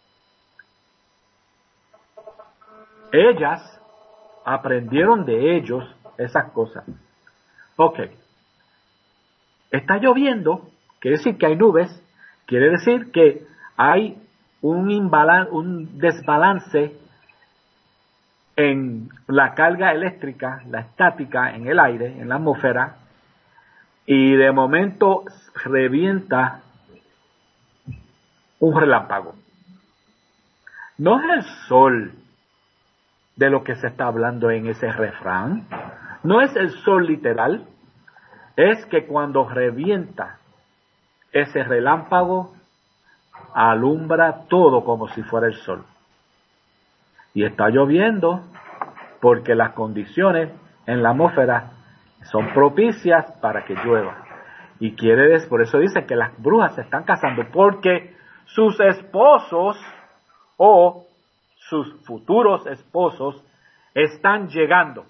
ellas aprendieron de ellos esas cosas. Ok. Está lloviendo, quiere decir que hay nubes, quiere decir que hay un imbalan, un desbalance en la carga eléctrica, la estática en el aire, en la atmósfera, y de momento revienta un relámpago. No es el sol de lo que se está hablando en ese refrán, no es el sol literal, es que cuando revienta ese relámpago, alumbra todo como si fuera el sol. Y está lloviendo porque las condiciones en la atmósfera son propicias para que llueva. Y quiere decir, por eso dicen que las brujas se están casando, porque sus esposos o sus futuros esposos están llegando.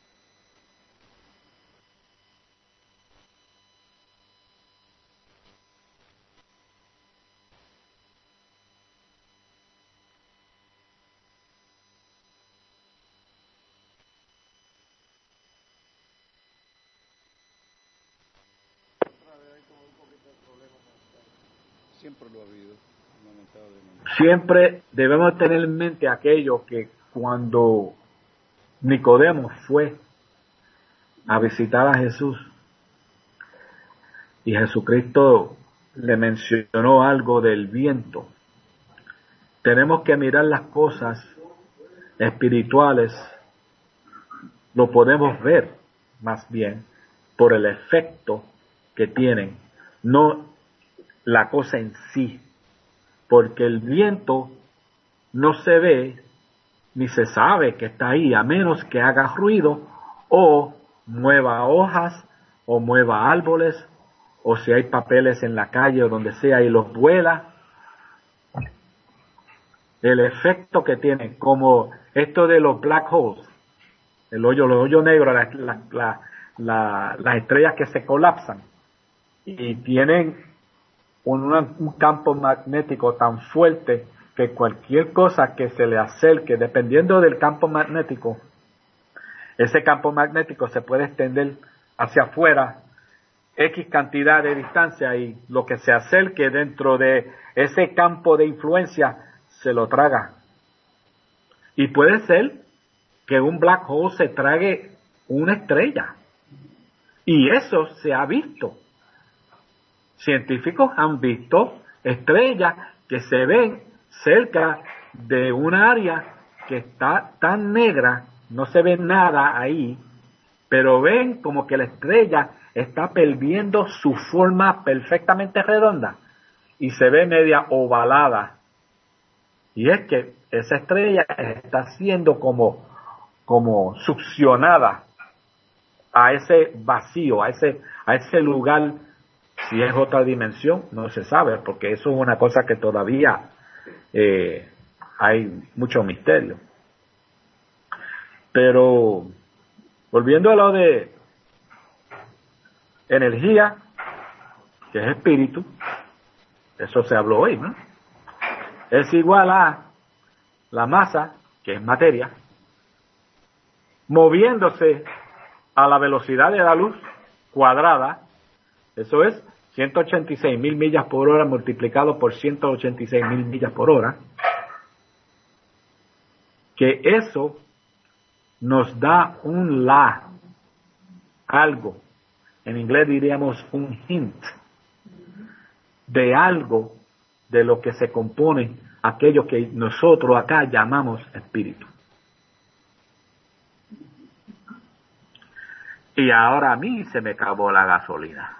Siempre lo ha habido, lamentablemente. Siempre debemos tener en mente aquello que cuando Nicodemo fue a visitar a Jesús y Jesucristo le mencionó algo del viento, tenemos que mirar las cosas espirituales, lo podemos ver más bien por el efecto que tienen, no la cosa en sí, porque el viento no se ve ni se sabe que está ahí, a menos que haga ruido o mueva hojas o mueva árboles, o si hay papeles en la calle o donde sea y los vuela. El efecto que tiene, como esto de los black holes, el hoyo, los hoyos negros, la, la, la, la, las estrellas que se colapsan y tienen Un, un campo magnético tan fuerte que cualquier cosa que se le acerque, dependiendo del campo magnético, ese campo magnético se puede extender hacia afuera X cantidad de distancia y lo que se acerque dentro de ese campo de influencia se lo traga. Y puede ser que un black hole se trague una estrella. Y eso se ha visto. Científicos han visto estrellas que se ven cerca de un área que está tan negra, no se ve nada ahí, pero ven como que la estrella está perdiendo su forma perfectamente redonda y se ve media ovalada. Y es que esa estrella está siendo como, como succionada a ese vacío, a ese, a ese lugar. Si es otra dimensión, no se sabe, porque eso es una cosa que todavía eh, hay mucho misterio. Pero, volviendo a lo de energía, que es espíritu, eso se habló hoy, ¿no? Es igual a la masa, que es materia, moviéndose a la velocidad de la luz cuadrada. Eso es ciento ochenta y seis mil millas por hora multiplicado por ciento ochenta y seis mil millas por hora. Que eso nos da un la, algo. En inglés diríamos un hint de algo de lo que se compone aquello que nosotros acá llamamos espíritu. Y ahora a mí se me acabó la gasolina.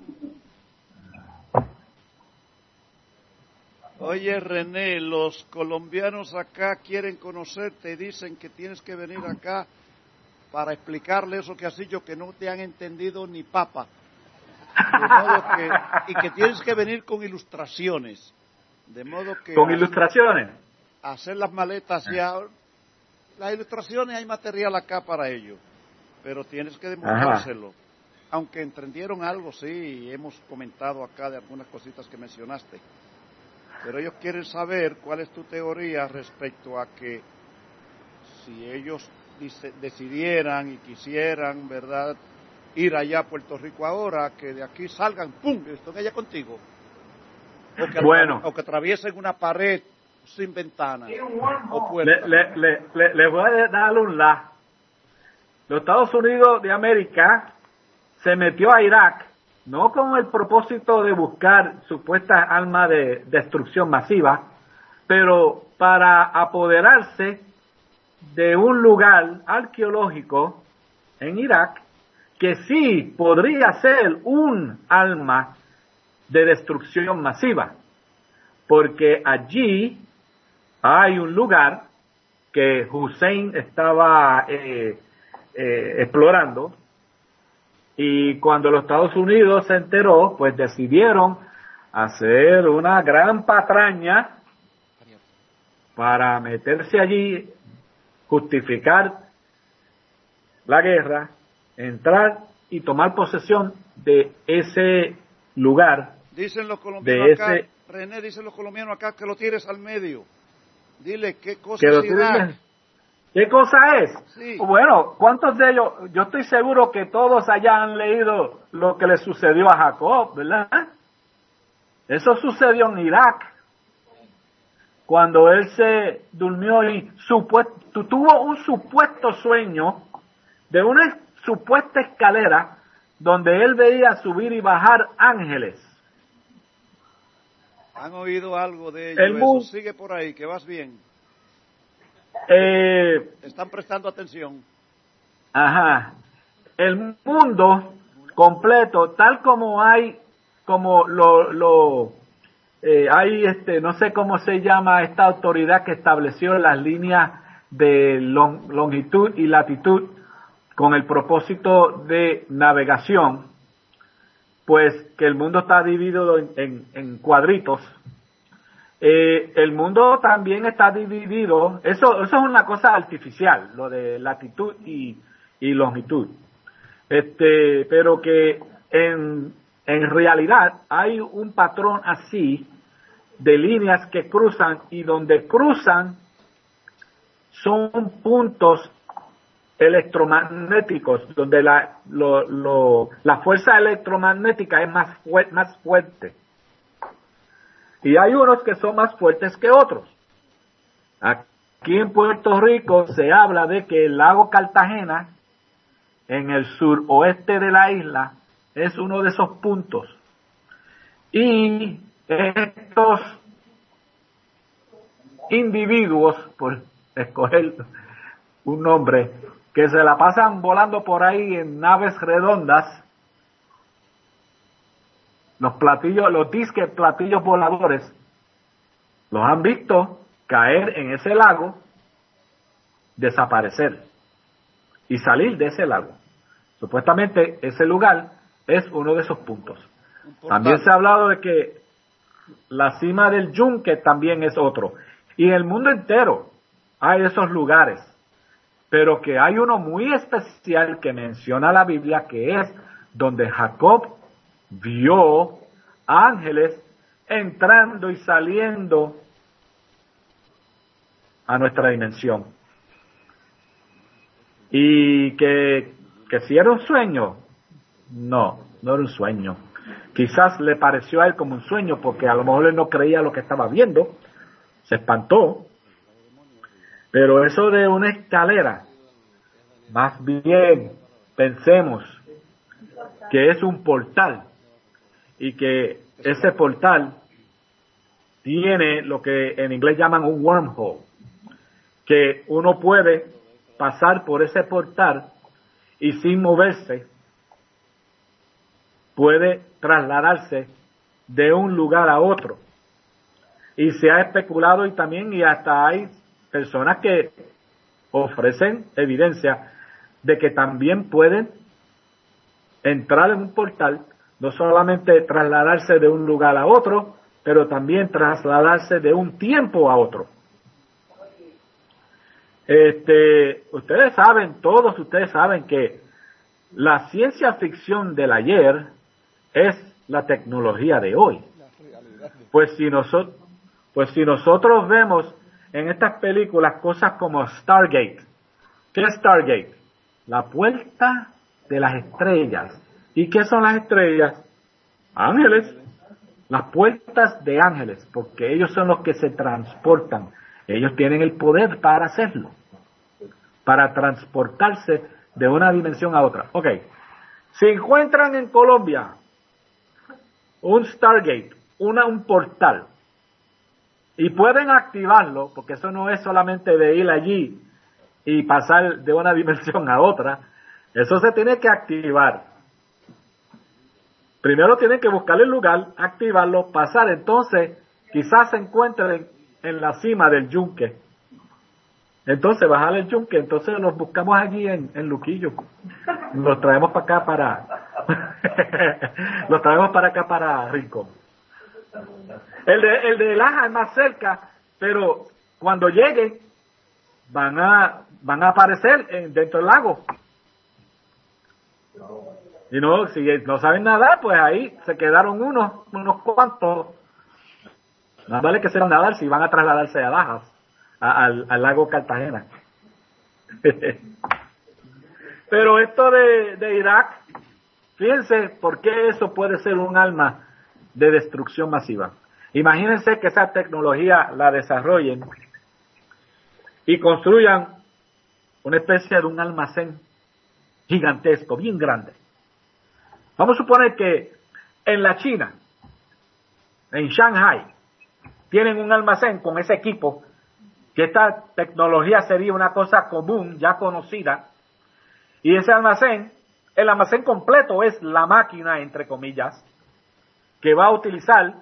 Oye, René, los colombianos acá quieren conocerte, dicen que tienes que venir acá para explicarle eso que has dicho, que no te han entendido ni papa. De modo que, y que tienes que venir con ilustraciones. De modo que... ¿Con ilustraciones? Hacer las maletas ya. Las ilustraciones, hay material acá para ello. Pero tienes que demostrárselo. Ajá. Aunque entendieron algo, sí, hemos comentado acá de algunas cositas que mencionaste. Pero ellos quieren saber cuál es tu teoría respecto a que si ellos dice, decidieran y quisieran, ¿verdad?, ir allá a Puerto Rico ahora, que de aquí salgan, ¡pum!, están allá contigo. O que, bueno. o que atraviesen una pared sin ventana o puerta. Le, le, le, le voy a dar un la. Los Estados Unidos de América se metió a Irak no con el propósito de buscar supuestas armas de destrucción masiva, pero para apoderarse de un lugar arqueológico en Irak que sí podría ser un arma de destrucción masiva, porque allí hay un lugar que Hussein estaba eh, eh, explorando. Y cuando los Estados Unidos se enteró, pues decidieron hacer una gran patraña para meterse allí, justificar la guerra, entrar y tomar posesión de ese lugar. Dicen los colombianos acá, ese, René, dicen los colombianos acá que lo tires al medio. Dile qué cosa es Irak. ¿Qué cosa es? Sí. Bueno, ¿cuántos de ellos? Yo estoy seguro que todos allá han leído lo que le sucedió a Jacob, ¿verdad? Eso sucedió en Irak, cuando él se durmió y supuesto, tuvo un supuesto sueño de una supuesta escalera donde él veía subir y bajar ángeles. ¿Han oído algo de ello? Eso sigue por ahí, que vas bien. Eh, Están prestando atención. Ajá. El mundo completo, tal como hay, como lo, lo eh, hay, este, no sé cómo se llama esta autoridad que estableció las líneas de long, longitud y latitud con el propósito de navegación, pues que el mundo está dividido en, en, en cuadritos. Eh, el mundo también está dividido, eso, eso es una cosa artificial, lo de latitud y, y longitud. Este, pero que en, en realidad hay un patrón así de líneas que cruzan y donde cruzan son puntos electromagnéticos, donde la, lo, lo, la fuerza electromagnética es más, fu- más fuerte. Y hay unos que son más fuertes que otros. Aquí en Puerto Rico se habla de que el lago Cartagena, en el suroeste de la isla, es uno de esos puntos. Y estos individuos, por escoger un nombre, que se la pasan volando por ahí en naves redondas, los platillos, los disques platillos voladores, los han visto caer en ese lago, desaparecer y salir de ese lago. Supuestamente ese lugar es uno de esos puntos. También se ha hablado de que la cima del Yunque también es otro. Y en el mundo entero hay esos lugares, pero que hay uno muy especial que menciona la Biblia, que es donde Jacob vio ángeles entrando y saliendo a nuestra dimensión. Y que, que si era un sueño, no, no era un sueño. Quizás le pareció a él como un sueño, porque a lo mejor él no creía lo que estaba viendo, se espantó. Pero eso de una escalera, más bien pensemos que es un portal, y que ese portal tiene lo que en inglés llaman un wormhole, que uno puede pasar por ese portal y sin moverse puede trasladarse de un lugar a otro. Y se ha especulado, y también y hasta hay personas que ofrecen evidencia de que también pueden entrar en un portal, no solamente trasladarse de un lugar a otro, pero también trasladarse de un tiempo a otro. Este, ustedes saben, todos ustedes saben que la ciencia ficción del ayer es la tecnología de hoy. Pues si nosotros, pues si nosotros vemos en estas películas cosas como Stargate. ¿Qué es Stargate? La puerta de las estrellas. ¿Y qué son las estrellas? Ángeles. Las puertas de ángeles, porque ellos son los que se transportan. Ellos tienen el poder para hacerlo, para transportarse de una dimensión a otra. Ok, si encuentran en Colombia un Stargate, una, un portal, y pueden activarlo, porque eso no es solamente de ir allí y pasar de una dimensión a otra, eso se tiene que activar. Primero tienen que buscar el lugar, activarlo, pasar, entonces quizás se encuentren en la cima del yunque. Entonces bajar el yunque, entonces los buscamos allí en, en Luquillo. Los traemos para acá para... los traemos para acá para Rincón. El de, el de Laja es más cerca, pero cuando lleguen van a van a aparecer en, dentro del lago. Y no, si no saben nadar, pues ahí se quedaron unos unos cuantos. Más vale que sepan nadar si van a trasladarse a Lajas, a, al, al lago Cartagena. Pero esto de, de Irak, fíjense por qué eso puede ser un arma de destrucción masiva. Imagínense que esa tecnología la desarrollen y construyan una especie de un almacén gigantesco, bien grande. Vamos a suponer que en la China, en Shanghai, tienen un almacén con ese equipo, que esta tecnología sería una cosa común, ya conocida, y ese almacén, el almacén completo es la máquina, entre comillas, que va a utilizar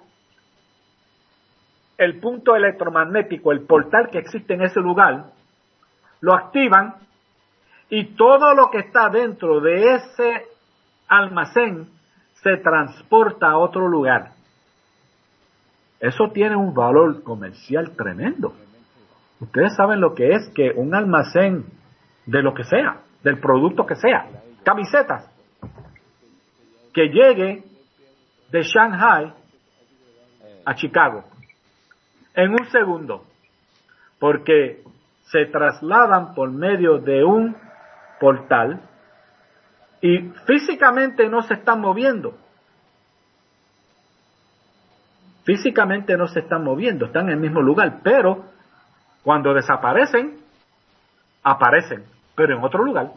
el punto electromagnético, el portal que existe en ese lugar, lo activan y todo lo que está dentro de ese almacén se transporta a otro lugar. Eso tiene un valor comercial tremendo. Ustedes saben lo que es que un almacén de lo que sea, del producto que sea, camisetas, que llegue de Shanghai a Chicago en un segundo, porque se trasladan por medio de un portal y físicamente no se están moviendo. Físicamente no se están moviendo, están en el mismo lugar, pero cuando desaparecen, aparecen, pero en otro lugar.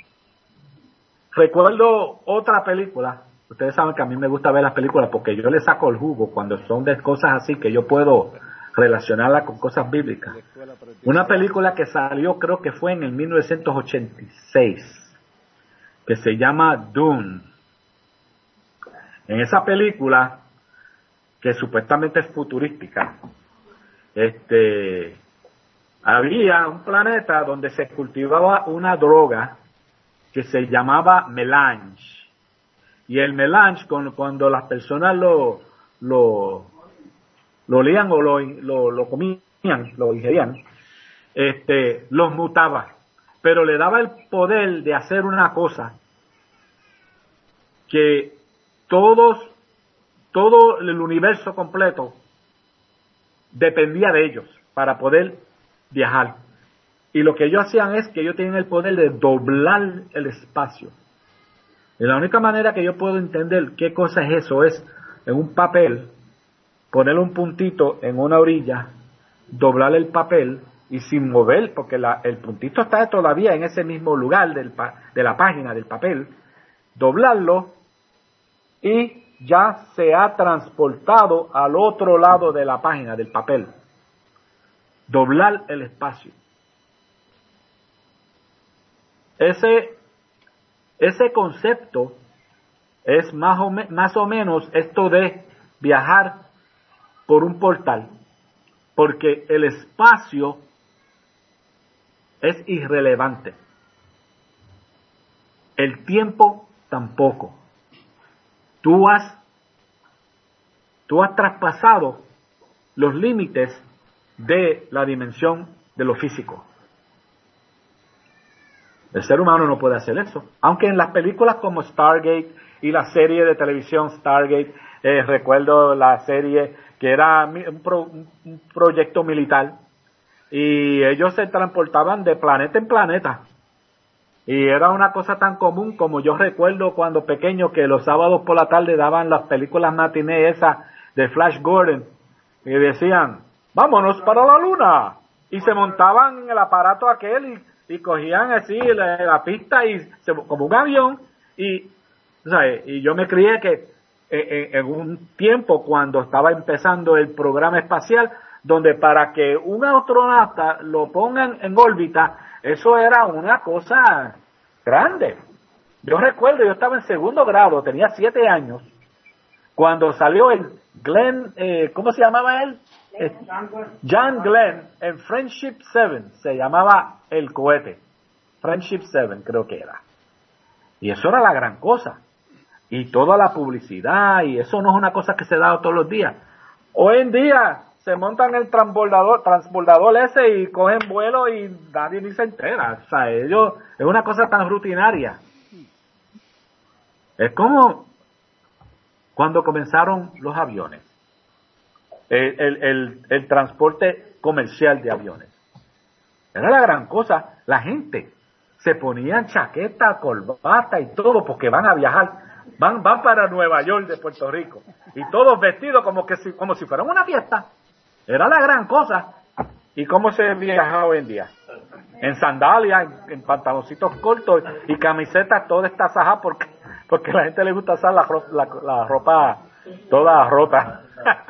Recuerdo otra película. Ustedes saben que a mí me gusta ver las películas porque yo le saco el jugo cuando son de cosas así que yo puedo relacionarlas con cosas bíblicas. Una película que salió, creo que fue en el mil novecientos ochenta y seis, que se llama Dune. En esa película, que supuestamente es futurística, este, había un planeta donde se cultivaba una droga que se llamaba melange. Y el melange, cuando las personas lo, lo, lo olían o lo, lo, lo comían, lo ingerían, este, los mutaba. Pero le daba el poder de hacer una cosa que todos, todo el universo completo dependía de ellos para poder viajar. Y lo que ellos hacían es que ellos tenían el poder de doblar el espacio. Y la única manera que yo puedo entender qué cosa es eso es en un papel, ponerle un puntito en una orilla, doblar el papel y sin mover, porque la, el puntito está todavía en ese mismo lugar del, de la página del papel, doblarlo y ya se ha transportado al otro lado de la página del papel. Doblar el espacio. Ese, ese concepto es más o, me, más o menos esto de viajar por un portal, porque el espacio es irrelevante. El tiempo tampoco. Tú has, tú has traspasado los límites de la dimensión de lo físico. El ser humano no puede hacer eso. Aunque en las películas como Stargate y la serie de televisión Stargate, eh, recuerdo la serie que era un, pro, un proyecto militar, y ellos se transportaban de planeta en planeta. Y era una cosa tan común como yo recuerdo cuando pequeño que los sábados por la tarde daban las películas matiné esas de Flash Gordon y decían, vámonos para la luna. Y se montaban en el aparato aquel y, y cogían así la, la pista y se, como un avión. Y, ¿sabes? Y yo me crié que en, en un tiempo cuando estaba empezando el programa espacial, donde para que un astronauta lo pongan en órbita, eso era una cosa grande. Yo recuerdo, yo estaba en segundo grado, tenía siete años, cuando salió el Glenn, eh, ¿cómo se llamaba él? Eh, John Glenn, en Friendship seven, se llamaba el cohete. Friendship seven creo que era. Y eso era la gran cosa. Y toda la publicidad, y eso no es una cosa que se da todos los días. Hoy en día se montan el transbordador, transbordador ese y cogen vuelo y nadie ni se entera. O sea, ellos, es una cosa tan rutinaria. Es como cuando comenzaron los aviones, el, el, el, el transporte comercial de aviones. Era la gran cosa. La gente se ponían chaqueta, corbata y todo porque van a viajar. Van, van para Nueva York de Puerto Rico. Y todos vestidos como que si, como si fueran una fiesta. Era la gran cosa. ¿Y cómo se viaja hoy en día? En sandalias, en, en pantaloncitos cortos y camisetas toda estasajadas porque, porque a la gente le gusta usar la, la, la ropa toda rota.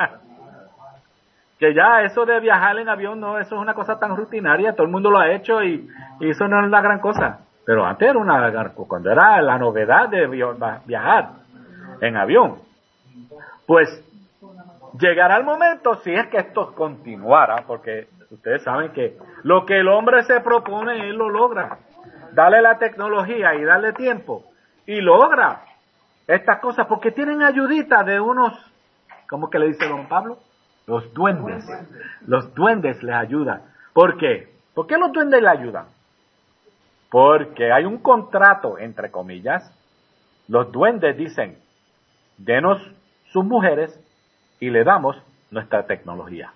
Que ya eso de viajar en avión, no, eso es una cosa tan rutinaria, todo el mundo lo ha hecho y, y eso no es la gran cosa. Pero antes era una gran cosa, cuando era la novedad de viajar en avión. Pues llegará el momento, si es que esto continuara, porque ustedes saben que lo que el hombre se propone, él lo logra. Dale la tecnología y darle tiempo, y logra estas cosas, porque tienen ayudita de unos, ¿cómo que le dice don Pablo? Los duendes. Los duendes les ayudan. ¿Por qué? ¿Por qué los duendes le ayudan? Porque hay un contrato, entre comillas. Los duendes dicen, denos sus mujeres y le damos nuestra tecnología.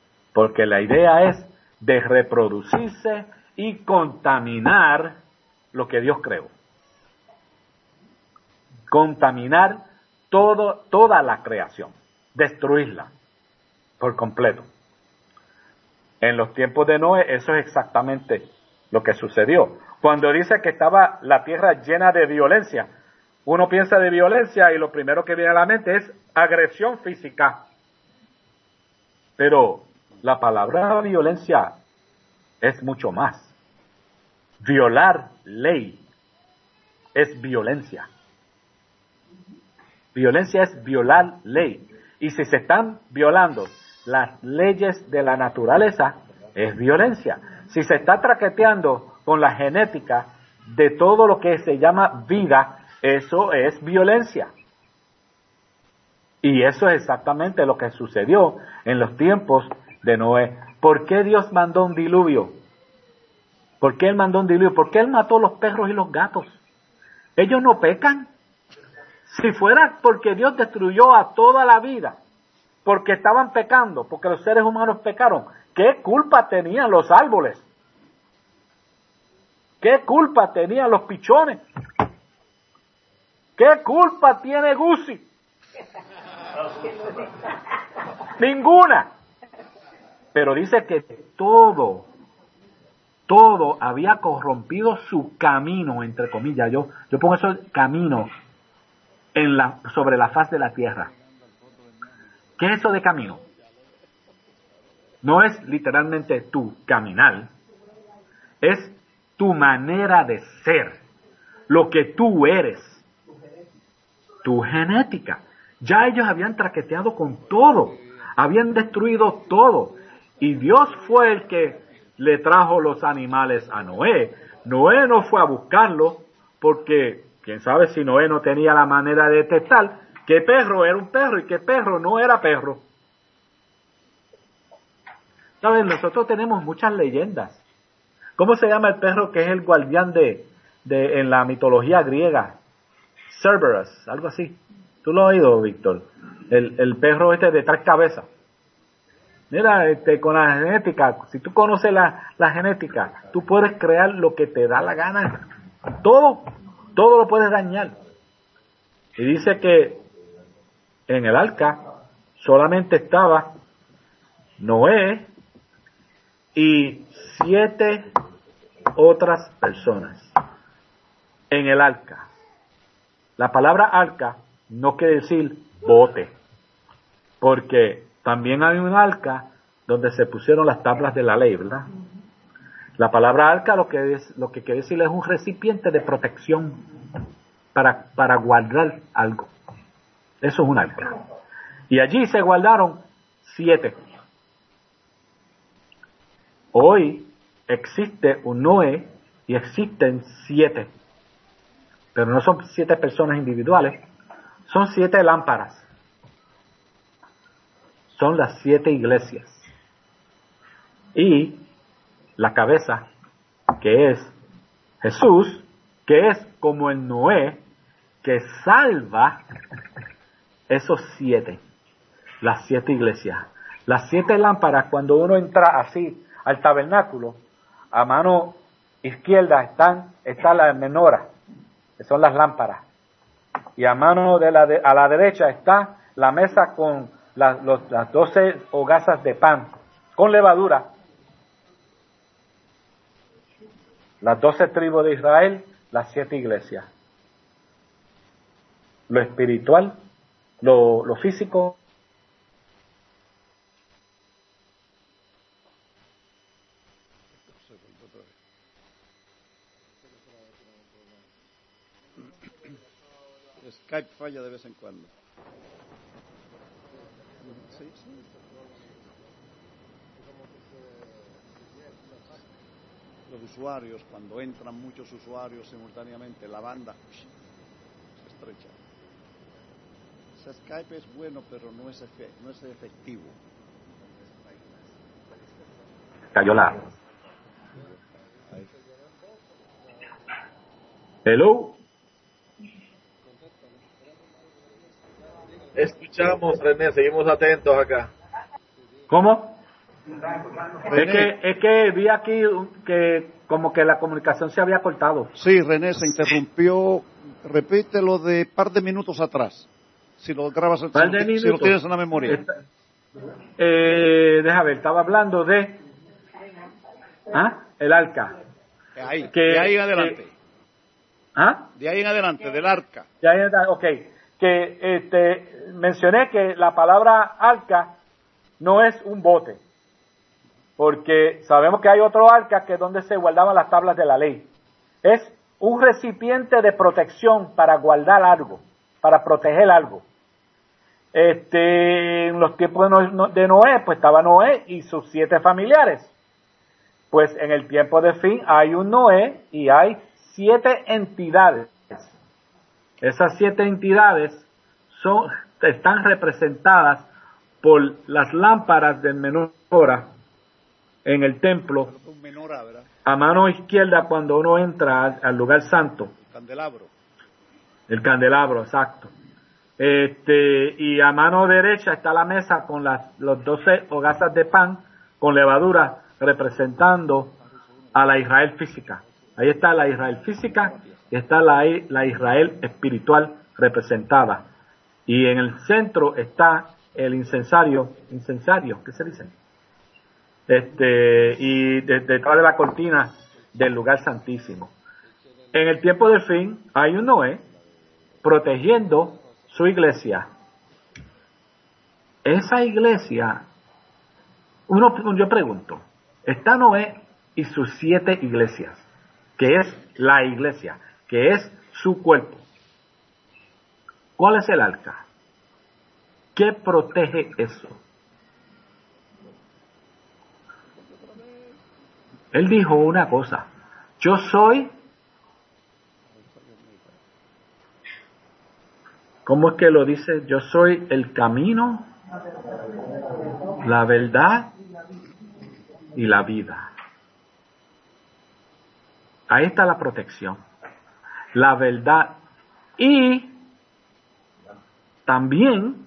Porque la idea es de reproducirse y contaminar lo que Dios creó. Contaminar todo, toda la creación, destruirla por completo. En los tiempos de Noé, eso es exactamente lo que sucedió. Cuando dice que estaba la tierra llena de violencia, uno piensa de violencia y lo primero que viene a la mente es agresión física. Pero la palabra violencia es mucho más. Violar ley es violencia. Violencia es violar ley. Y si se están violando las leyes de la naturaleza, es violencia. Si se está traqueteando con la genética de todo lo que se llama vida, eso es violencia. Y eso es exactamente lo que sucedió en los tiempos de Noé. ¿Por qué Dios mandó un diluvio? ¿Por qué Él mandó un diluvio? ¿Por qué Él mató los perros y los gatos? Ellos no pecan. Si fuera porque Dios destruyó a toda la vida, porque estaban pecando, porque los seres humanos pecaron, ¿qué culpa tenían los árboles? ¿Qué culpa tenían los pichones? ¿Qué culpa tiene Gucci? Ninguna. Pero dice que todo, todo había corrompido su camino, entre comillas. Yo, yo pongo eso camino en la, sobre la faz de la tierra. ¿Qué es eso de camino? No es literalmente tu caminar, es tu manera de ser, lo que tú eres, tu genética. Ya ellos habían traqueteado con todo, habían destruido todo, y Dios fue el que le trajo los animales a Noé. Noé no fue a buscarlo, porque quién sabe si Noé no tenía la manera de detectar qué perro era un perro y qué perro no era perro. ¿Saben? Nosotros tenemos muchas leyendas. ¿Cómo se llama el perro que es el guardián de, de en la mitología griega? Cerberus, algo así. ¿Tú lo has oído, Víctor? El, el perro este de tres cabezas. Mira, este, con la genética, si tú conoces la, la genética, tú puedes crear lo que te da la gana. Todo, todo lo puedes dañar. Y dice que en el arca solamente estaba Noé y siete otras personas en el arca. La palabra arca no quiere decir bote, porque también hay un arca donde se pusieron las tablas de la ley, ¿verdad? La palabra arca lo que es, lo que quiere decir es un recipiente de protección para, para guardar algo. Eso es un arca. Y allí se guardaron siete. Hoy existe un Noé y existen siete. Pero no son siete personas individuales, son siete lámparas. Son las siete iglesias. Y la cabeza, que es Jesús, que es como el Noé, que salva esos siete, las siete iglesias. Las siete lámparas, cuando uno entra así al tabernáculo, a mano izquierda están, está la menora, que son las lámparas, y a mano de la de, a la derecha está la mesa con la, los, las doce hogazas de pan con levadura, las doce tribus de Israel, las siete iglesias, lo espiritual, lo, lo físico. Skype falla de vez en cuando. Sí, sí. Los usuarios, cuando entran muchos usuarios simultáneamente, la banda se estrecha. Ese Skype es bueno, pero no es, efe, no es efectivo. Cayó la. Hello. Escuchamos, René, seguimos atentos acá. ¿Cómo? Es que, es que vi aquí que como que la comunicación se había cortado. Sí, René, se interrumpió. Repítelo de par de minutos atrás. Si lo grabas, si, Par de lo, minutos. si lo tienes en la memoria. Está, eh, deja ver, estaba hablando de... ¿Ah? El arca. Ahí, que, de ahí en adelante. Que, ¿Ah? De ahí en adelante, del arca. De ahí en adelante, ok. Que este, mencioné que la palabra arca no es un bote. Porque sabemos que hay otro arca que es donde se guardaban las tablas de la ley. Es un recipiente de protección para guardar algo, para proteger algo. Este, en los tiempos de Noé, pues estaba Noé y sus siete familiares. Pues en el tiempo de fin hay un Noé y hay siete entidades. Esas siete entidades son, están representadas por las lámparas del menorá en el templo, a mano izquierda cuando uno entra al, al lugar santo. El candelabro. El candelabro, exacto. Este, y a mano derecha está la mesa con las los doce hogazas de pan con levadura representando a la Israel física. Ahí está la Israel física y está la, la Israel espiritual representada. Y en el centro está el incensario, incensario, ¿qué se dice? Este, y de, detrás de la cortina del lugar santísimo. En el tiempo del fin hay un Noé protegiendo su iglesia. Esa iglesia, uno, yo pregunto, está Noé y sus siete iglesias, que es la iglesia, que es su cuerpo. ¿Cuál es el arca? ¿Qué protege eso? Él dijo una cosa, yo soy, ¿cómo es que lo dice? Yo soy el camino, la verdad y la vida. Ahí está la protección, la verdad y también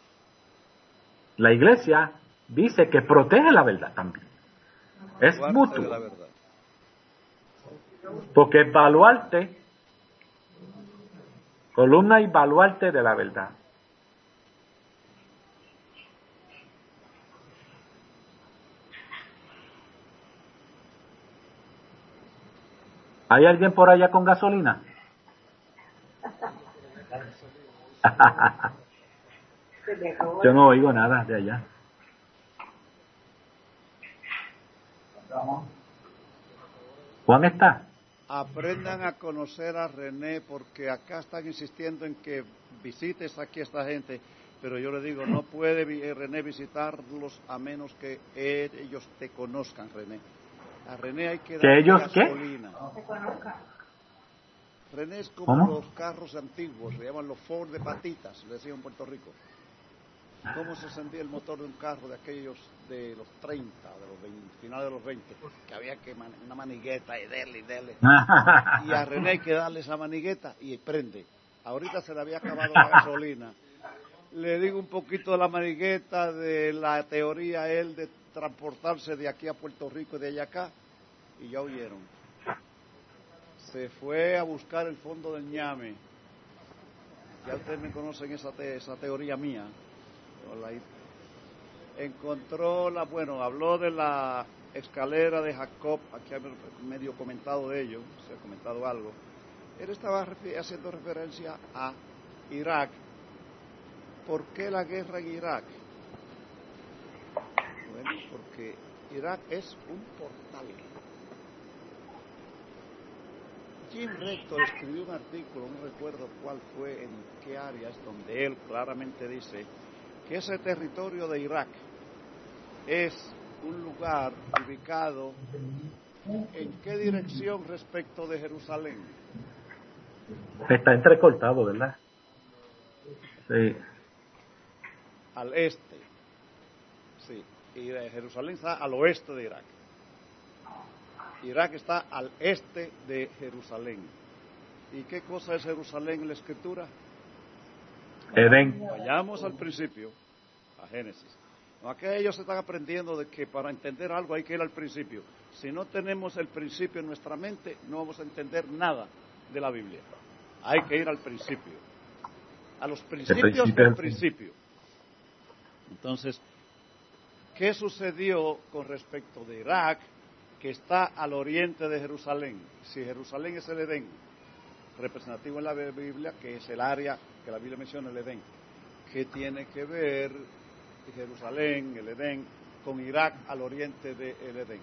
la iglesia dice que protege la verdad también. Es mutuo. Porque es baluarte, columna y baluarte de la verdad. ¿Hay alguien por allá con gasolina? Yo no oigo nada de allá. Juan está. Aprendan a conocer a René porque acá están insistiendo en que visites aquí a esta gente, pero yo le digo, no puede René visitarlos a menos que ellos te conozcan, René. A René hay que darle ellos gasolina. ¿Qué? René es como ¿Cómo? los carros antiguos, se llaman los Ford de patitas, le decían en Puerto Rico. ¿Cómo se encendía el motor de un carro de aquellos de los treinta, de los veinte, finales de los veinte? Que había que man, una manigueta y dele y dele. Y a René hay que darle esa manigueta y prende. Ahorita se le había acabado la gasolina. Le digo un poquito de la manigueta, de la teoría él de transportarse de aquí a Puerto Rico y de allá acá, y ya oyeron. Se fue a buscar el fondo del ñame. Ya ustedes me conocen esa, te, esa teoría mía. Encontró la, bueno, habló de la escalera de Jacob, aquí hay medio comentado de ello, se ha comentado algo. Él estaba haciendo referencia a Irak. ¿Por qué la guerra en Irak? Bueno, porque Irak es un portal. Jim Rector escribió un artículo, no recuerdo cuál fue, en qué área es, donde él claramente dice que ese territorio de Irak es un lugar ubicado en qué dirección respecto de Jerusalén. Está entrecortado, ¿verdad? Sí. Al este. Sí. Y Jerusalén está al oeste de Irak. Irak está al este de Jerusalén. ¿Y qué cosa es Jerusalén en la Escritura? Edén. Vayamos al principio, a Génesis. Aquí ellos están aprendiendo de que para entender algo hay que ir al principio. Si no tenemos el principio en nuestra mente, no vamos a entender nada de la Biblia. Hay que ir al principio. A los principios del principio. Entonces, ¿qué sucedió con respecto de Irak, que está al oriente de Jerusalén? Si Jerusalén es el Edén, representativo en la Biblia, que es el área que la Biblia menciona, el Edén. ¿Qué tiene que ver Jerusalén, el Edén, con Irak al oriente del Edén?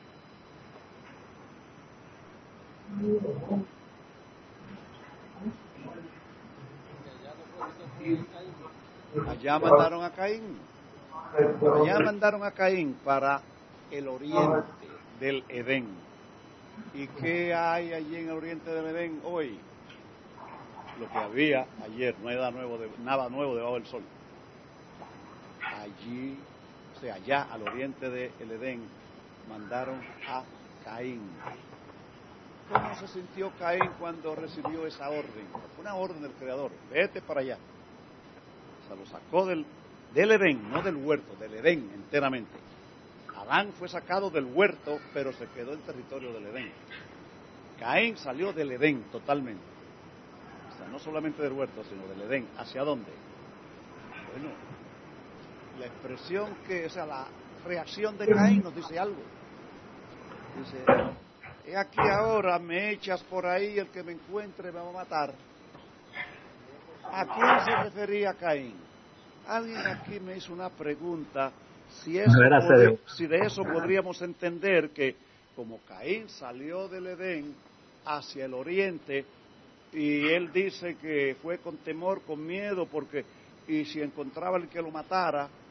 Allá mandaron a Caín. Allá mandaron a Caín para el oriente del Edén. ¿Y qué hay allí en el oriente del Edén hoy? Lo que había ayer, no hay nada nuevo, de, nada nuevo debajo del sol. Allí, o sea, allá al oriente del Edén, mandaron a Caín. ¿Cómo se sintió Caín cuando recibió esa orden? Una orden del Creador, vete para allá. O sea, lo sacó del, del Edén, no del huerto, del Edén enteramente. Adán fue sacado del huerto, pero se quedó en territorio del Edén. Caín salió del Edén totalmente. O sea, no solamente del huerto, sino del Edén. ¿Hacia dónde? Bueno, la expresión que, o sea, la reacción de Caín nos dice algo. Dice, he aquí ahora me echas por ahí, el que me encuentre me va a matar. ¿A quién se refería Caín? Alguien aquí me hizo una pregunta, si, eso poder, si de eso podríamos entender que como Caín salió del Edén hacia el oriente, y él dice que fue con temor, con miedo, porque y si encontraba el que lo matara, ¿a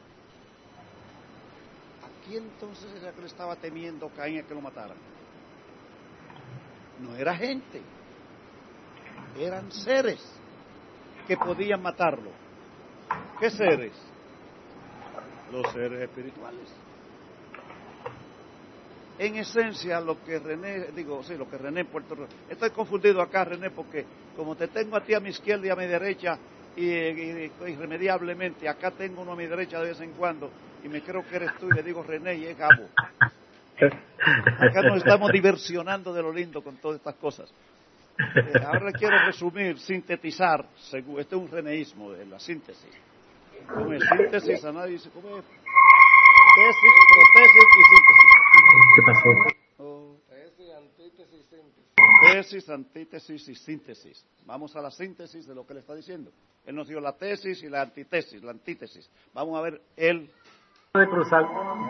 quién entonces era que le estaba temiendo Caín a que lo mataran? No era gente, eran seres que podían matarlo. ¿Qué seres? Los seres espirituales. En esencia, lo que René, digo, sí, lo que René en Puerto Rico, estoy confundido acá, René, porque como te tengo a ti a mi izquierda y a mi derecha, y, y, y irremediablemente, acá tengo uno a mi derecha de vez en cuando, y me creo que eres tú, y le digo René, y es Gabo. Acá nos estamos diversionando de lo lindo con todas estas cosas. Eh, ahora quiero resumir, sintetizar, según, este es un reneísmo de la síntesis. ¿Cómo es? Síntesis, análisis, ¿cómo es? Tesis, protesis y síntesis. ¿Qué pasó? Oh. Tesis, antítesis, síntesis. Tesis, antítesis y síntesis. Vamos a la síntesis de lo que le está diciendo. Él nos dio la tesis y la antitesis, la antítesis. Vamos a ver él. De cruzar.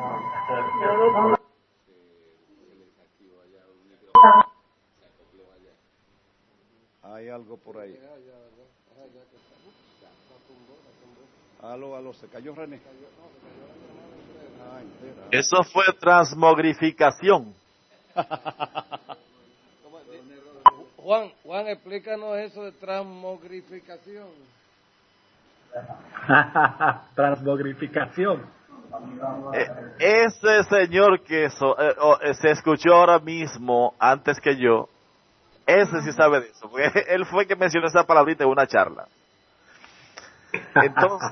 Hay algo por ahí. Aló, aló, se cayó René. Ah, entera. Eso fue transmogrificación. Juan, Juan, explícanos eso de transmogrificación. Transmogrificación. Eh, ese señor que so, eh, oh, eh, se escuchó ahora mismo antes que yo, ese sí sabe de eso, porque él fue que mencionó esa palabrita en una charla. Entonces,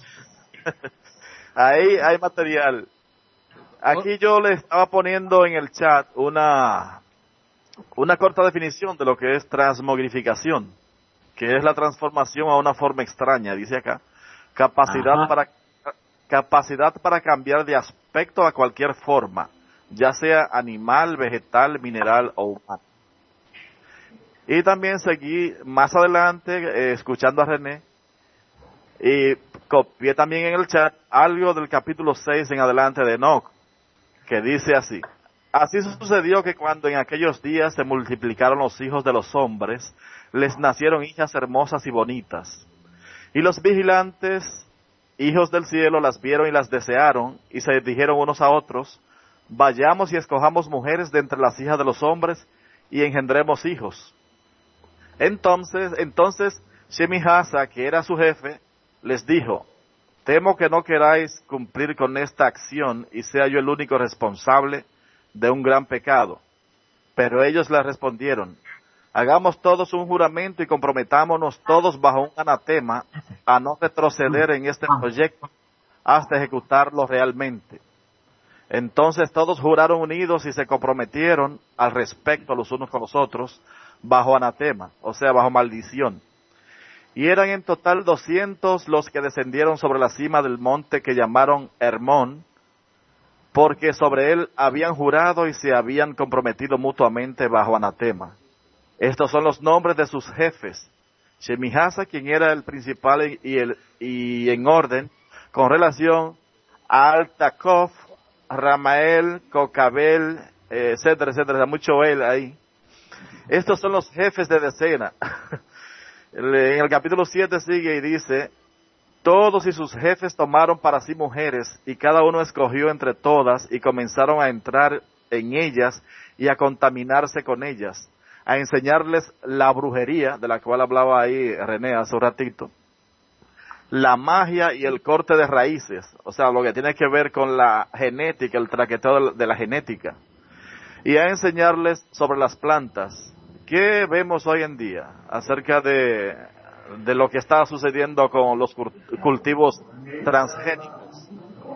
ahí hay material. Aquí yo le estaba poniendo en el chat una una corta definición de lo que es transmogrificación, que es la transformación a una forma extraña, dice acá, capacidad Ajá. para capacidad para cambiar de aspecto a cualquier forma, ya sea animal, vegetal, mineral o humano. Y también seguí más adelante eh, escuchando a René y copié también en el chat algo del capítulo seis en adelante de Enoc, que dice así: así sucedió que cuando en aquellos días se multiplicaron los hijos de los hombres, les nacieron hijas hermosas y bonitas. Y los vigilantes, hijos del cielo, las vieron y las desearon, y se dijeron unos a otros: vayamos y escojamos mujeres de entre las hijas de los hombres, y engendremos hijos. Entonces, entonces Shemihasa, que era su jefe, les dijo: temo que no queráis cumplir con esta acción y sea yo el único responsable de un gran pecado. Pero ellos le respondieron: hagamos todos un juramento y comprometámonos todos bajo un anatema a no retroceder en este proyecto hasta ejecutarlo realmente. Entonces todos juraron unidos y se comprometieron al respecto los unos con los otros, bajo anatema, o sea, bajo maldición. Y eran en total doscientos los que descendieron sobre la cima del monte que llamaron Hermón, porque sobre él habían jurado y se habían comprometido mutuamente bajo anatema. Estos son los nombres de sus jefes. Shemihasa, quien era el principal y, el, y en orden, con relación a Altakov, Ramael, Cocabel, eh, etcétera, etcétera, mucho él ahí. Estos son los jefes de decena. En el capítulo siete sigue y dice, todos y sus jefes tomaron para sí mujeres, y cada uno escogió entre todas, y comenzaron a entrar en ellas, y a contaminarse con ellas, a enseñarles la brujería, de la cual hablaba ahí René hace un ratito, la magia y el corte de raíces, o sea, lo que tiene que ver con la genética, el traqueteo de la genética, y a enseñarles sobre las plantas. ¿Qué vemos hoy en día acerca de, de lo que está sucediendo con los cultivos transgénicos?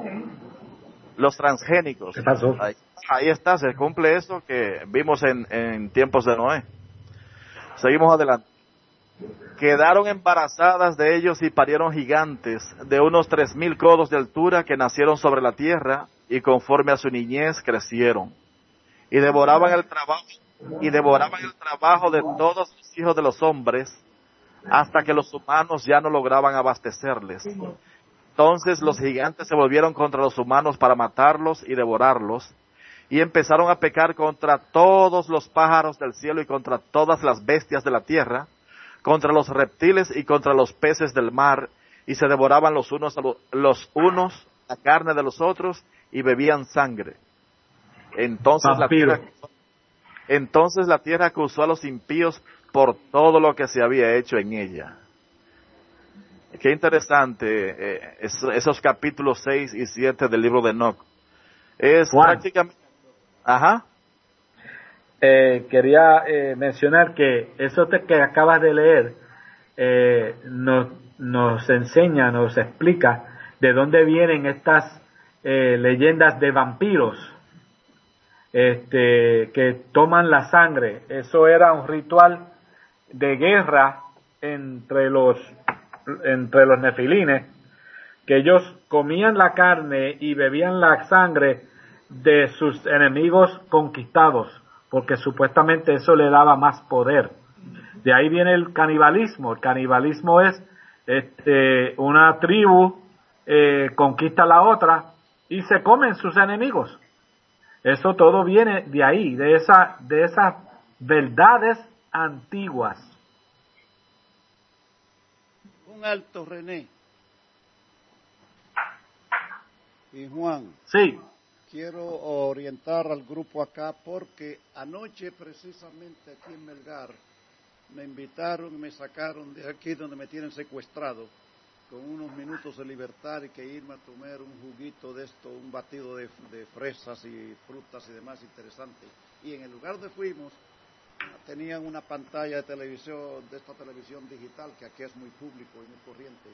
Los transgénicos. ¿Qué pasó? Ahí, ahí está, se cumple eso que vimos en, en tiempos de Noé. Seguimos adelante. Quedaron embarazadas de ellos y parieron gigantes de unos tres mil codos de altura que nacieron sobre la tierra y conforme a su niñez crecieron. Y devoraban el trabajo y devoraban el trabajo de todos los hijos de los hombres, hasta que los humanos ya no lograban abastecerles. Entonces los gigantes se volvieron contra los humanos para matarlos y devorarlos, y empezaron a pecar contra todos los pájaros del cielo y contra todas las bestias de la tierra, contra los reptiles y contra los peces del mar, y se devoraban los unos a los, los unos la carne de los otros y bebían sangre. Entonces la tierra Entonces la tierra acusó a los impíos por todo lo que se había hecho en ella. Qué interesante eh, es, esos capítulos seis y siete del libro de Enoc. Es Juan, prácticamente... Ajá. Eh, quería eh, mencionar que eso te, que acabas de leer eh, nos, nos enseña, nos explica de dónde vienen estas eh, leyendas de vampiros. Este, que toman la sangre. Eso era un ritual de guerra entre los entre los nefilines, que ellos comían la carne y bebían la sangre de sus enemigos conquistados, porque supuestamente eso le daba más poder. De ahí viene el canibalismo. El canibalismo es este, una tribu eh, conquista a la otra y se comen sus enemigos. Eso todo viene de ahí, de esa, de esas verdades antiguas. Un alto, René. Y Juan. Sí. Quiero orientar al grupo acá porque anoche precisamente aquí en Melgar me invitaron y me sacaron de aquí donde me tienen secuestrado con unos minutos de libertad y que irme a tomar un juguito de esto, un batido de, de fresas y frutas y demás interesante. Y en el lugar donde fuimos, tenían una pantalla de televisión, de esta televisión digital, que aquí es muy público y muy corriente,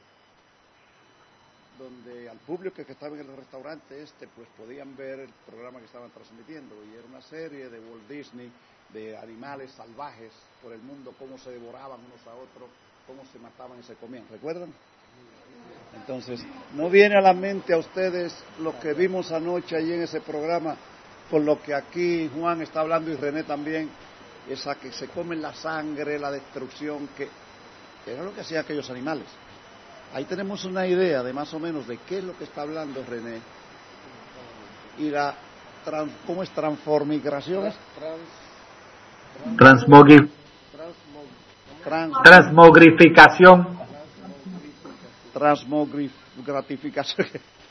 donde al público que estaba en el restaurante este, pues podían ver el programa que estaban transmitiendo, y era una serie de Walt Disney, de animales salvajes por el mundo, cómo se devoraban unos a otros, cómo se mataban y se comían, ¿recuerdan? Entonces, ¿no viene a la mente a ustedes lo que vimos anoche allí en ese programa, con lo que aquí Juan está hablando y René también, esa que se comen la sangre, la destrucción, que era lo que hacían aquellos animales? Ahí tenemos una idea de más o menos de qué es lo que está hablando René. Y la, trans, ¿cómo es? Transformigración. Transmogri trans, transmogrificación. Transmogratificación.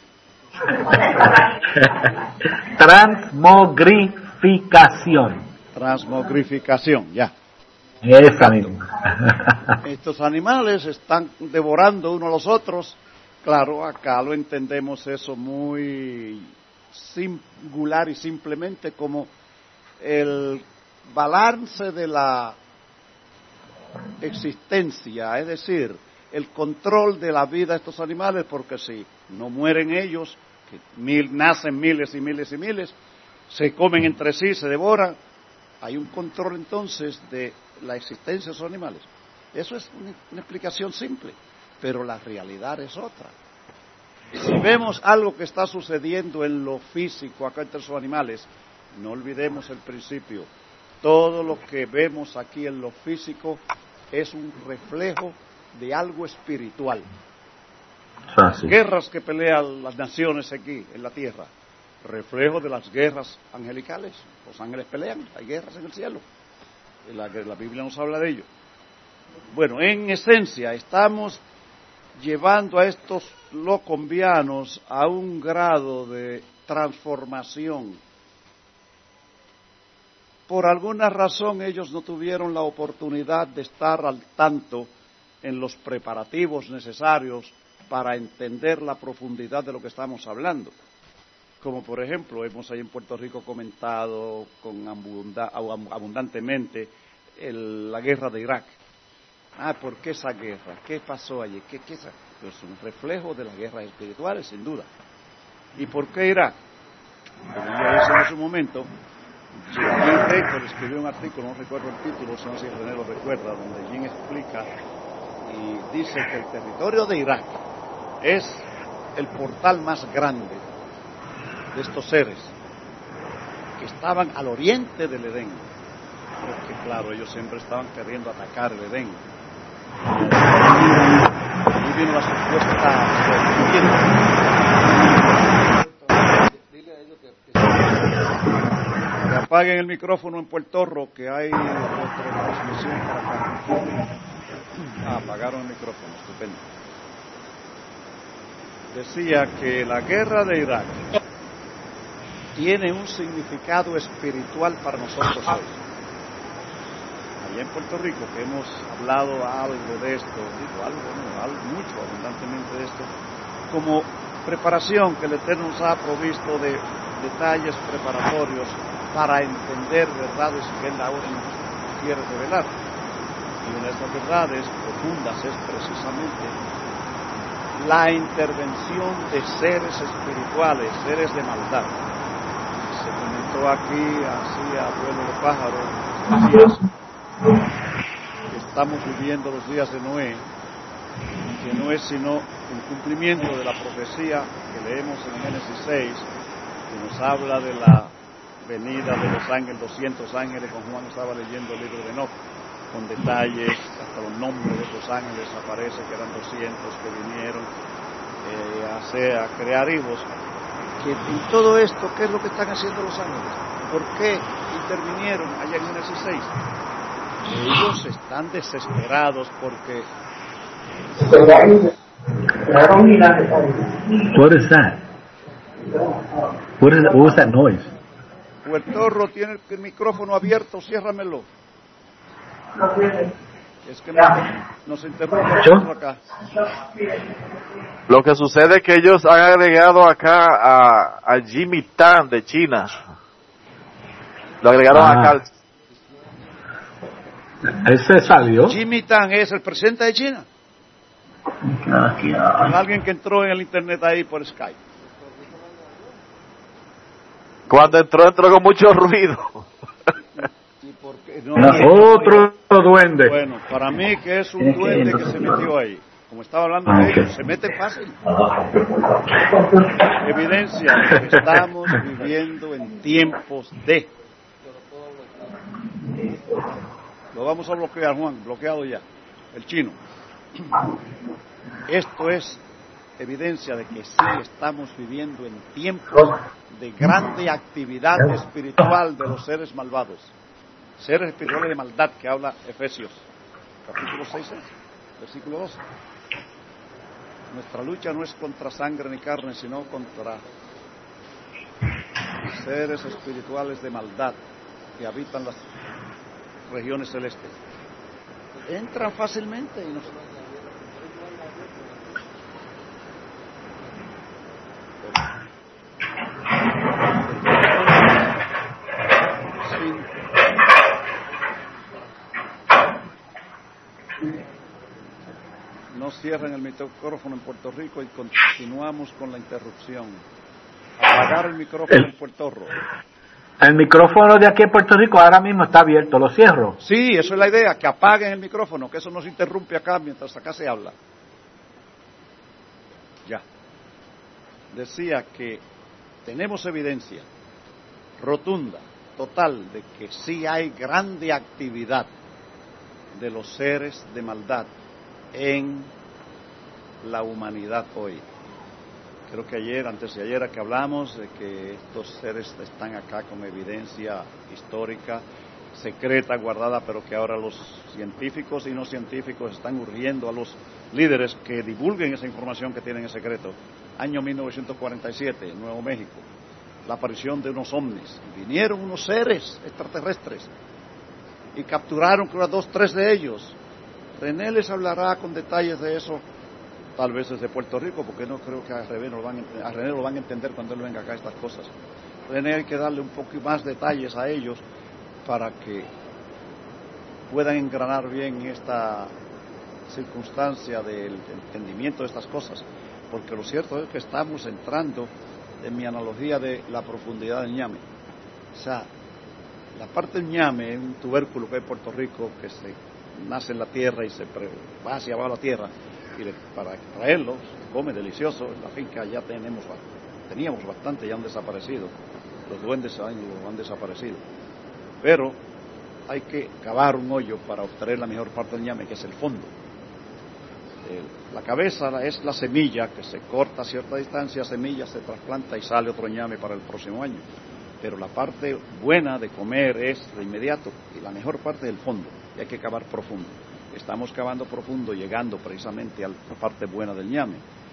Transmogrificación. Transmogrificación, ya. Esa misma. Estos animales están devorando uno a los otros. Claro, acá lo entendemos eso muy singular y simplemente como el balance de la existencia, es decir, el control de la vida de estos animales, porque si no mueren ellos, que mil, nacen miles y miles y miles, se comen entre sí, se devoran, hay un control entonces de la existencia de esos animales. Eso es una, una explicación simple, pero la realidad es otra. Si vemos algo que está sucediendo en lo físico acá entre esos animales, no olvidemos el principio. Todo lo que vemos aquí en lo físico es un reflejo de algo espiritual. Las guerras que pelean las naciones aquí en la tierra, reflejo de las guerras angelicales. Los ángeles pelean, hay guerras en el cielo. La, la Biblia nos habla de ello. Bueno, en esencia, estamos llevando a estos locombianos a un grado de transformación. Por alguna razón ellos no tuvieron la oportunidad de estar al tanto en los preparativos necesarios para entender la profundidad de lo que estamos hablando. Como por ejemplo, hemos ahí en Puerto Rico comentado con abunda, abundantemente el, la guerra de Irak. Ah, ¿por qué esa guerra? ¿Qué pasó allí? ¿Qué, qué esa? Pues un reflejo de las guerras espirituales, sin duda. ¿Y por qué Irak? Como ya dije en su momento, Jim Record escribió un artículo, no recuerdo el título, no sé si René lo recuerda, donde Jim explica y dice que el territorio de Irak es el portal más grande de estos seres que estaban al oriente del Edén, porque claro, ellos siempre estaban queriendo atacar el Edén. Ahí vino la supuesta. Que apaguen el micrófono en Puerto Rico, que hay otra transmisión para acá. Ah, apagaron el micrófono, estupendo. Decía que la guerra de Irak tiene un significado espiritual para nosotros hoy. Allá en Puerto Rico, que hemos hablado algo de esto, digo algo, no, algo, mucho, abundantemente de esto, como preparación que el Eterno nos ha provisto de detalles preparatorios para entender verdades que Él ahora nos quiere revelar. Y una de estas verdades profundas es precisamente la intervención de seres espirituales, seres de maldad. Se comentó aquí, así a vuelo de pájaro, los días que estamos viviendo, los días de Noé, que no es sino un cumplimiento de la profecía que leemos en Génesis seis, que nos habla de la venida de los ángeles, doscientos ángeles, con Juan estaba leyendo el libro de Enoc, con detalles, hasta los nombres de esos ángeles aparece que eran doscientos que vinieron eh, a, hacer, a crear hijos. Que en todo esto, ¿qué es lo que están haciendo los ángeles? ¿Por qué intervinieron allá en Génesis seis? Ellos están desesperados porque... What is that? What is that? What was that noise? Puertorro tiene el micrófono abierto, ciérramelo. Es que no, nos interrumpe acá. Lo que sucede es que ellos han agregado acá a, a Jimmy Tan de China. Lo agregaron ah. acá. Ese salió. Jimmy Tan es el presidente de China. Alguien que entró en el internet ahí por Skype. Cuando entró, entró con mucho ruido. ¿Y por qué? No, Otro duende. Bueno, para mí que es un duende que se metió ahí. Como estaba hablando de ellos, se mete fácil. Evidencia de que estamos viviendo en tiempos de... Lo vamos a bloquear, Juan, bloqueado ya, el chino. Esto es evidencia de que sí estamos viviendo en tiempos de grande actividad espiritual de los seres malvados. Seres espirituales de maldad que habla Efesios, capítulo seis, versículo doce. Nuestra lucha no es contra sangre ni carne, sino contra seres espirituales de maldad que habitan las regiones celestes. Entran fácilmente y nos... No cierren el micrófono en Puerto Rico y continuamos con la interrupción. Apagar el micrófono en Puerto Rico. El micrófono de aquí en Puerto Rico ahora mismo está abierto, ¿lo cierro? Sí, eso es la idea, que apaguen el micrófono, que eso nos interrumpe acá mientras acá se habla. Ya. Decía que tenemos evidencia rotunda, total, de que sí hay grande actividad de los seres de maldad en la humanidad hoy. Creo que ayer, antes de ayer, que hablamos de que estos seres están acá como evidencia histórica, secreta, guardada, pero que ahora los científicos y no científicos están urgiendo a los líderes que divulguen esa información que tienen en secreto. Año mil novecientos cuarenta y siete, Nuevo México, la aparición de unos ovnis. Vinieron unos seres extraterrestres y capturaron, creo, a dos, tres de ellos. René les hablará con detalles de eso, tal vez desde Puerto Rico, porque no creo que a René lo van a, a René lo van a entender cuando él venga acá estas cosas. René hay que darle un poco más detalles a ellos para que puedan engranar bien esta circunstancia del entendimiento de estas cosas, porque lo cierto es que estamos entrando en mi analogía de la profundidad del ñame. O sea, la parte del ñame es un tubérculo que hay en Puerto Rico que se nace en la tierra y se va hacia abajo la tierra, y le, para traerlo, se come delicioso. En la finca ya tenemos, teníamos bastante, ya han desaparecido, los duendes han, han desaparecido, pero hay que cavar un hoyo para obtener la mejor parte del ñame, que es el fondo. El, la cabeza es la semilla que se corta a cierta distancia, semilla se trasplanta y sale otro ñame para el próximo año, pero la parte buena de comer es de inmediato, y la mejor parte es el fondo, y hay que cavar profundo. Estamos cavando profundo, llegando precisamente a la parte buena del ñame.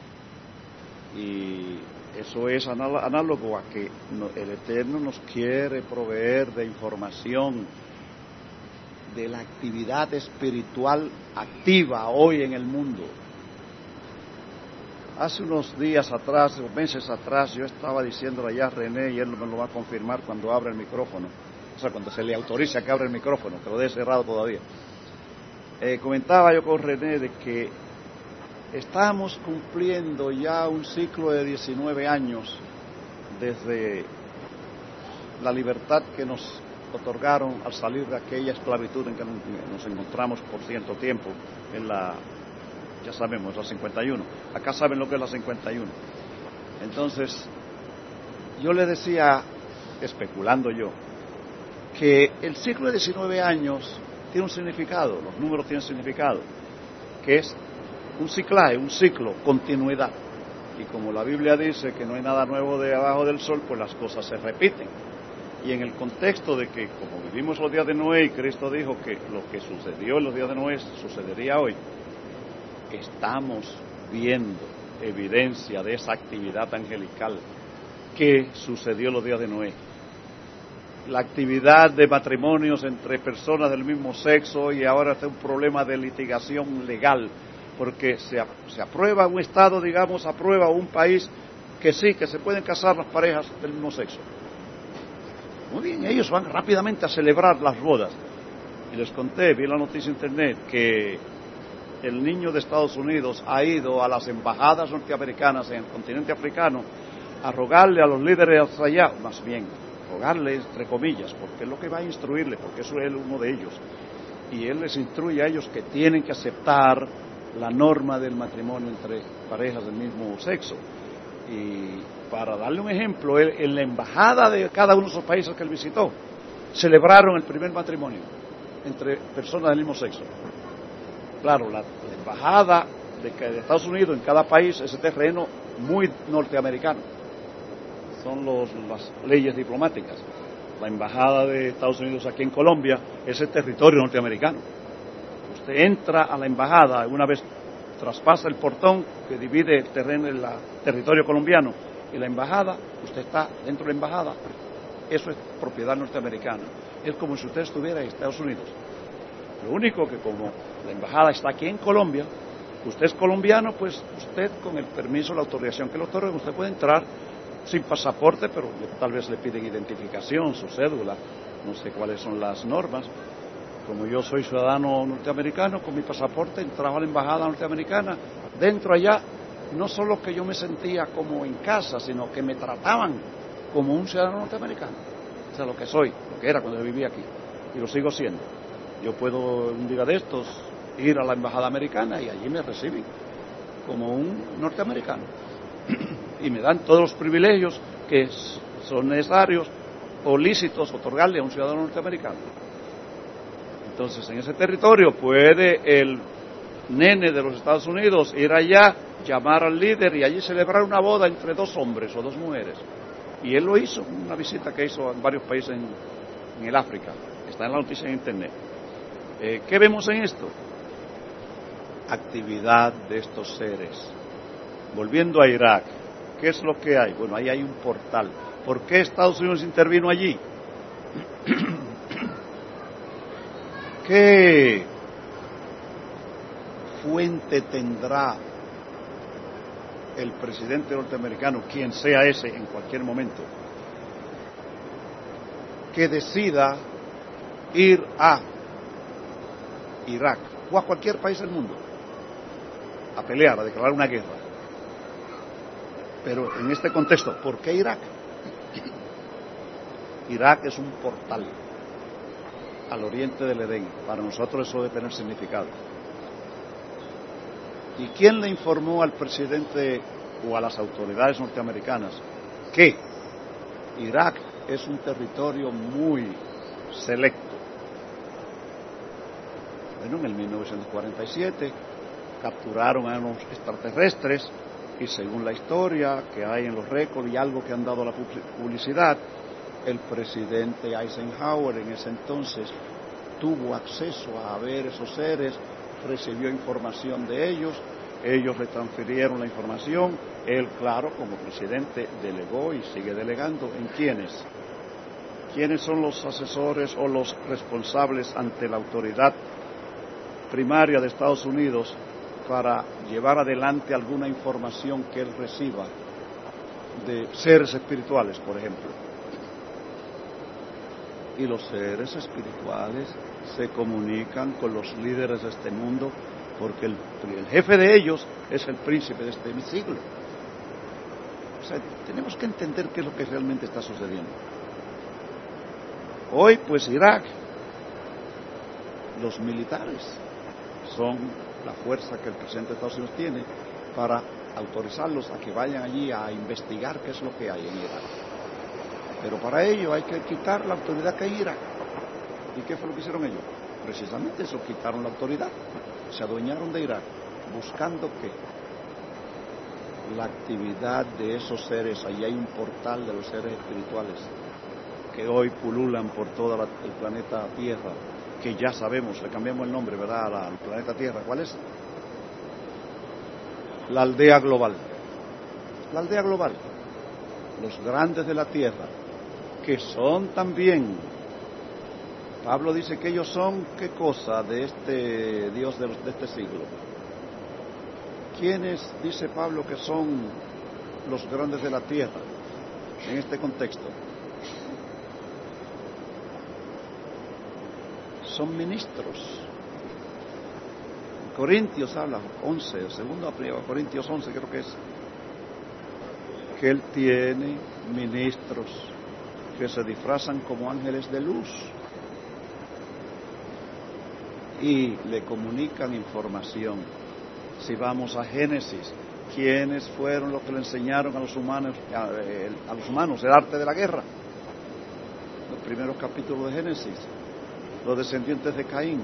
Y eso es análogo a que el Eterno nos quiere proveer de información de la actividad espiritual activa hoy en el mundo. Hace unos días atrás, meses atrás, yo estaba diciéndole allá a René, y él me lo va a confirmar cuando abra el micrófono, o sea, cuando se le autorice a que abra el micrófono, que lo dé cerrado todavía. Eh, comentaba yo con René de que estamos cumpliendo ya un ciclo de diecinueve años desde la libertad que nos otorgaron al salir de aquella esclavitud en que nos encontramos por cierto tiempo, en la, ya sabemos, la cincuenta y uno. Acá saben lo que es la cincuenta y uno. Entonces, yo le decía, especulando yo, que el ciclo de diecinueve años tiene un significado, los números tienen significado, que es un ciclaje, un ciclo, continuidad. Y como la Biblia dice que no hay nada nuevo debajo del sol, pues las cosas se repiten. Y en el contexto de que, como vivimos los días de Noé, y Cristo dijo que lo que sucedió en los días de Noé sucedería hoy, estamos viendo evidencia de esa actividad angelical que sucedió en los días de Noé. La actividad de matrimonios entre personas del mismo sexo, y ahora está un problema de litigación legal, porque se, se aprueba un estado, digamos, aprueba un país que sí, que se pueden casar las parejas del mismo sexo. Muy bien, ellos van rápidamente a celebrar las bodas. Y les conté, vi la noticia en internet, que el niño de Estados Unidos ha ido a las embajadas norteamericanas en el continente africano a rogarle a los líderes allá, más bien, rogarle entre comillas, porque es lo que va a instruirle, porque eso es uno de ellos. Y él les instruye a ellos que tienen que aceptar la norma del matrimonio entre parejas del mismo sexo. Y para darle un ejemplo, él, en la embajada de cada uno de esos países que él visitó, celebraron el primer matrimonio entre personas del mismo sexo. Claro, la, la embajada de, de Estados Unidos en cada país es terreno muy norteamericano, son los, las leyes diplomáticas. La embajada de Estados Unidos aquí en Colombia es el territorio norteamericano. Usted entra a la embajada, una vez traspasa el portón que divide el terreno, el territorio colombiano y la embajada, usted está dentro de la embajada, eso es propiedad norteamericana. Es como si usted estuviera en Estados Unidos. Lo único que como la embajada está aquí en Colombia, usted es colombiano, pues usted con el permiso, la autorización que le otorguen, usted puede entrar sin pasaporte, pero tal vez le piden identificación, su cédula, no sé cuáles son las normas. Como yo soy ciudadano norteamericano, con mi pasaporte entraba a la embajada norteamericana, dentro allá, no solo que yo me sentía como en casa, sino que me trataban como un ciudadano norteamericano. O sea, lo que soy, lo que era cuando yo vivía aquí, y lo sigo siendo. Yo puedo un día de estos ir a la embajada americana y allí me reciben como un norteamericano. Y me dan todos los privilegios que son necesarios o lícitos otorgarle a un ciudadano norteamericano. Entonces, en ese territorio puede el nene de los Estados Unidos ir allá, llamar al líder y allí celebrar una boda entre dos hombres o dos mujeres. Y él lo hizo, una visita que hizo en varios países en, en el África. Está en la noticia en internet. Eh, ¿Qué vemos en esto? Actividad de estos seres. Volviendo a Irak, ¿qué es lo que hay? Bueno, ahí hay un portal. ¿Por qué Estados Unidos intervino allí? ¿Qué fuente tendrá el presidente norteamericano, quien sea ese en cualquier momento, que decida ir a Irak o a cualquier país del mundo a pelear, a declarar una guerra? Pero en este contexto, ¿por qué Irak? Irak es un portal al oriente del Edén. Para nosotros eso debe tener significado. ¿Y quién le informó al presidente o a las autoridades norteamericanas que Irak es un territorio muy selecto? Bueno, en el mil novecientos cuarenta y siete capturaron a unos extraterrestres y según la historia que hay en los récords y algo que han dado a la publicidad, el presidente Eisenhower en ese entonces tuvo acceso a ver esos seres, recibió información de ellos, ellos le transfirieron la información, él, claro, como presidente, delegó y sigue delegando. ¿En quiénes? ¿Quiénes son los asesores o los responsables ante la autoridad primaria de Estados Unidos para llevar adelante alguna información que él reciba de seres espirituales, por ejemplo? Y los seres espirituales se comunican con los líderes de este mundo porque el, el jefe de ellos es el príncipe de este siglo. O sea, tenemos que entender qué es lo que realmente está sucediendo. Hoy, pues, Irak, los militares son la fuerza que el presidente de Estados Unidos tiene para autorizarlos a que vayan allí a investigar qué es lo que hay en Irak. Pero para ello hay que quitar la autoridad que hay en Irak. ¿Y qué fue lo que hicieron ellos? Precisamente eso, quitaron la autoridad. Se adueñaron de Irak, buscando que la actividad de esos seres, allí hay un portal de los seres espirituales que hoy pululan por todo la, el planeta Tierra, que ya sabemos, le cambiamos el nombre, ¿verdad?, al, al planeta Tierra. ¿Cuál es? La aldea global. La aldea global. Los grandes de la Tierra, que son también, Pablo dice que ellos son, ¿qué cosa de este Dios de, los, de este siglo? ¿Quiénes dice Pablo que son los grandes de la Tierra en este contexto? Son ministros. Corintios habla, once, segundo a Corintios once creo que es, que él tiene ministros que se disfrazan como ángeles de luz y le comunican información. Si vamos a Génesis, ¿quiénes fueron los que le enseñaron a los humanos a, a los humanos el arte de la guerra? Los primeros capítulos de Génesis, los descendientes de Caín.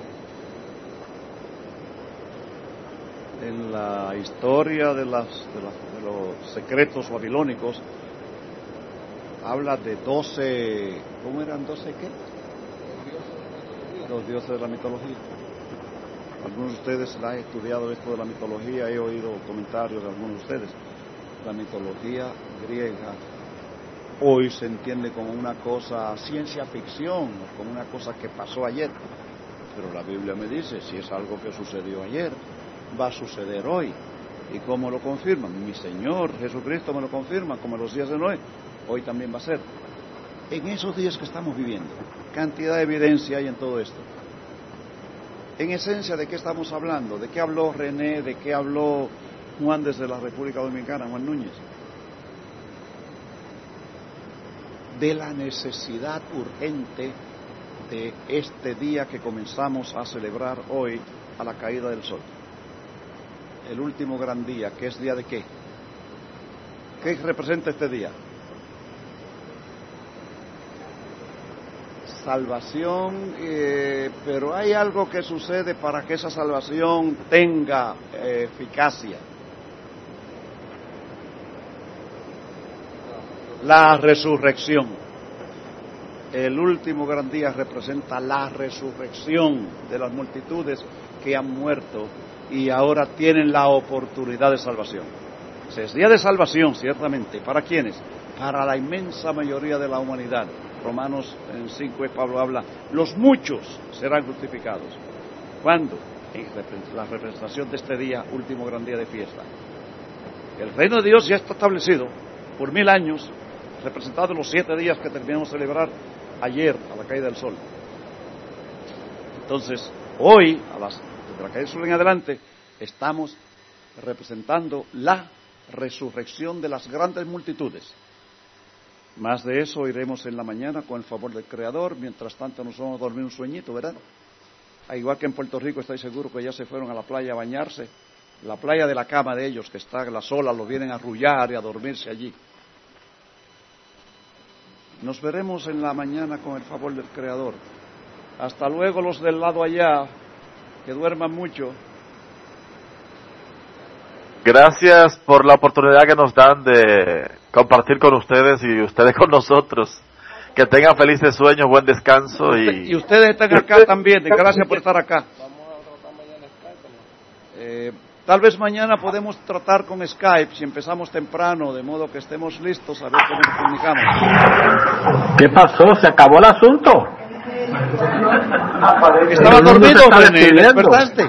En la historia de, las, de, las, de los secretos babilónicos habla de doce, ¿cómo eran doce qué? Los dioses de la mitología. Algunos de ustedes han estudiado esto de la mitología, he oído comentarios de algunos de ustedes. La mitología griega hoy se entiende como una cosa ciencia ficción, como una cosa que pasó ayer, pero la Biblia me dice, si es algo que sucedió ayer, va a suceder hoy. ¿Y cómo lo confirman? Mi Señor Jesucristo me lo confirma, como en los días de Noé, hoy también va a ser. En esos días que estamos viviendo, cantidad de evidencia hay en todo esto. En esencia, ¿de qué estamos hablando? ¿De qué habló René? ¿De qué habló Juan desde la República Dominicana, Juan Núñez? De la necesidad urgente de este día que comenzamos a celebrar hoy a la caída del sol. El último gran día, que es día de qué? ¿Qué representa este día? Salvación, eh, pero hay algo que sucede para que esa salvación tenga eh, eficacia. La resurrección. El último gran día representa la resurrección de las multitudes que han muerto y ahora tienen la oportunidad de salvación. Es día de salvación, ciertamente. ¿Para quiénes? Para la inmensa mayoría de la humanidad. Romanos en cinco, Pablo habla, los muchos serán justificados. ¿Cuándo? En la representación de este día, último gran día de fiesta. El reino de Dios ya está establecido por mil años, representado en los siete días que terminamos de celebrar ayer, a la caída del sol. Entonces, hoy, a las, desde la caída del sol en adelante, estamos representando la resurrección de las grandes multitudes. Más de eso oiremos en la mañana con el favor del Creador. Mientras tanto nos vamos a dormir un sueñito, ¿verdad? Ah, igual que en Puerto Rico, estoy seguro que ya se fueron a la playa a bañarse. La playa de la cama de ellos, que está las olas, los vienen a arrullar y a dormirse allí. Nos veremos en la mañana con el favor del Creador. Hasta luego los del lado allá, que duerman mucho. Gracias por la oportunidad que nos dan de compartir con ustedes y ustedes con nosotros. Que tengan felices sueños, buen descanso y... Y ustedes están acá también, gracias por estar acá. Eh, tal vez mañana podemos tratar con Skype, si empezamos temprano, de modo que estemos listos a ver cómo nos comunicamos. ¿Qué pasó? ¿Se acabó el asunto? Estaba dormido, René, ¿despertaste?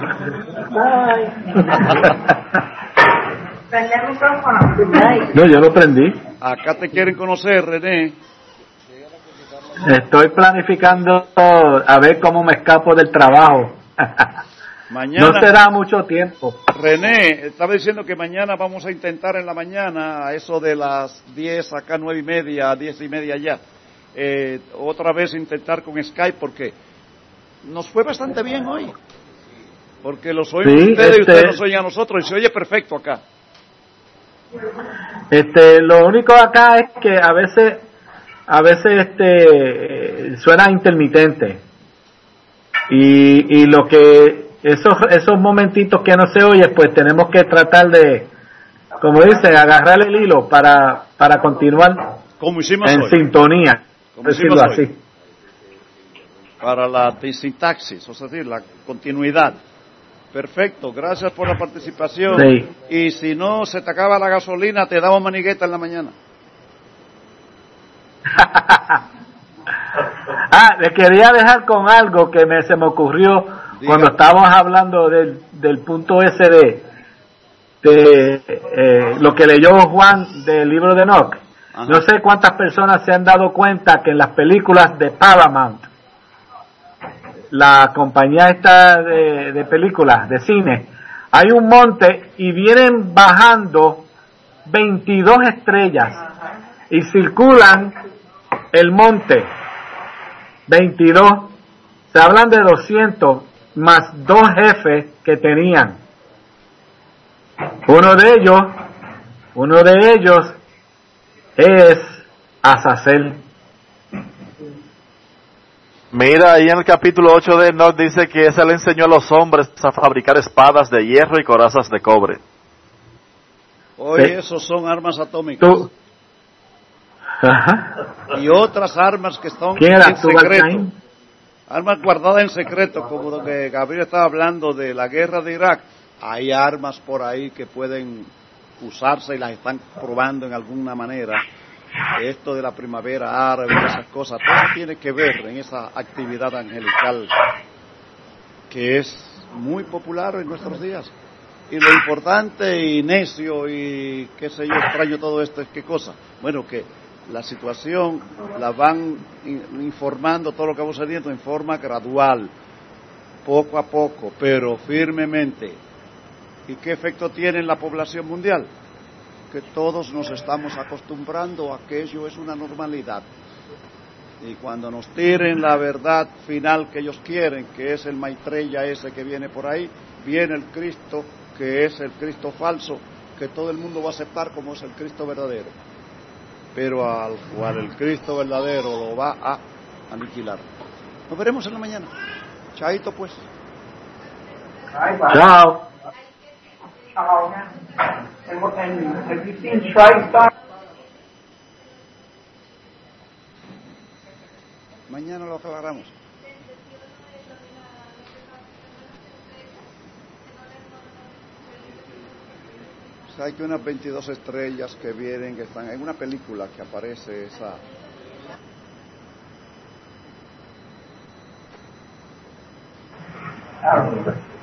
Prende el micrófono. No, yo lo prendí. Acá te quieren conocer, René. Estoy planificando a ver cómo me escapo del trabajo. Mañana, no será mucho tiempo. René, estaba diciendo que mañana vamos a intentar en la mañana, a eso de las diez, acá nueve y media, diez y media ya, eh, otra vez intentar con Skype, porque nos fue bastante bien hoy. Porque los oímos Sí, ustedes este... y ustedes nos oyen a nosotros, y se oye perfecto acá. Este, lo único acá es que a veces, a veces este, suena intermitente. Y, y lo que, esos, esos momentitos que no se oye, pues tenemos que tratar de, como dice, agarrar el hilo para, para continuar como hicimos en hoy. sintonía, Como decirlo así. hoy. Para la sintaxis, o sea, decir, la continuidad. Perfecto, gracias por la participación. Sí. Y si no se te acaba la gasolina, te damos manigueta en la mañana. Ah, le quería dejar con algo que me, se me ocurrió Diga. Cuando estábamos hablando del, del punto ese de, de eh, lo que leyó Juan del libro de Enoch. Ajá. No sé cuántas personas se han dado cuenta que en las películas de Paramount, la compañía esta de, de películas, de cine, hay un monte y vienen bajando veintidós estrellas y circulan el monte. veintidós, se hablan de doscientos más dos jefes que tenían. Uno de ellos, uno de ellos es Azazel. Mira, ahí en el capítulo ocho de Enoch dice que ese le enseñó a los hombres a fabricar espadas de hierro y corazas de cobre. Hoy Sí. esos son armas atómicas. Tú. Ajá. Y otras armas que están ¿Quién en era tú, secreto. Balcaín? Armas guardadas en secreto, como lo que Gabriel estaba hablando de la guerra de Irak. Hay armas por ahí que pueden usarse y las están probando en alguna manera. Esto de la primavera árabe, esas cosas, todo tiene que ver en esa actividad angelical que es muy popular en nuestros días. Y lo importante y necio y qué sé yo, extraño todo esto es qué cosa. Bueno, que la situación la van informando todo lo que va sucediendo en forma gradual. poco a poco, pero firmemente. ¿Y qué efecto tiene en la población mundial? Que todos nos estamos acostumbrando a que ello es una normalidad. Y cuando nos tiren la verdad final que ellos quieren, que es el Maitreya ese que viene por ahí, viene el Cristo, que es el Cristo falso, que todo el mundo va a aceptar como es el Cristo verdadero. Pero al cual el Cristo verdadero lo va a aniquilar. Nos veremos en la mañana. Chaito pues. Chao. Mañana lo aclaramos. O sea, hay que unas veintidós estrellas que vienen, que están en una película que aparece esa. Ah,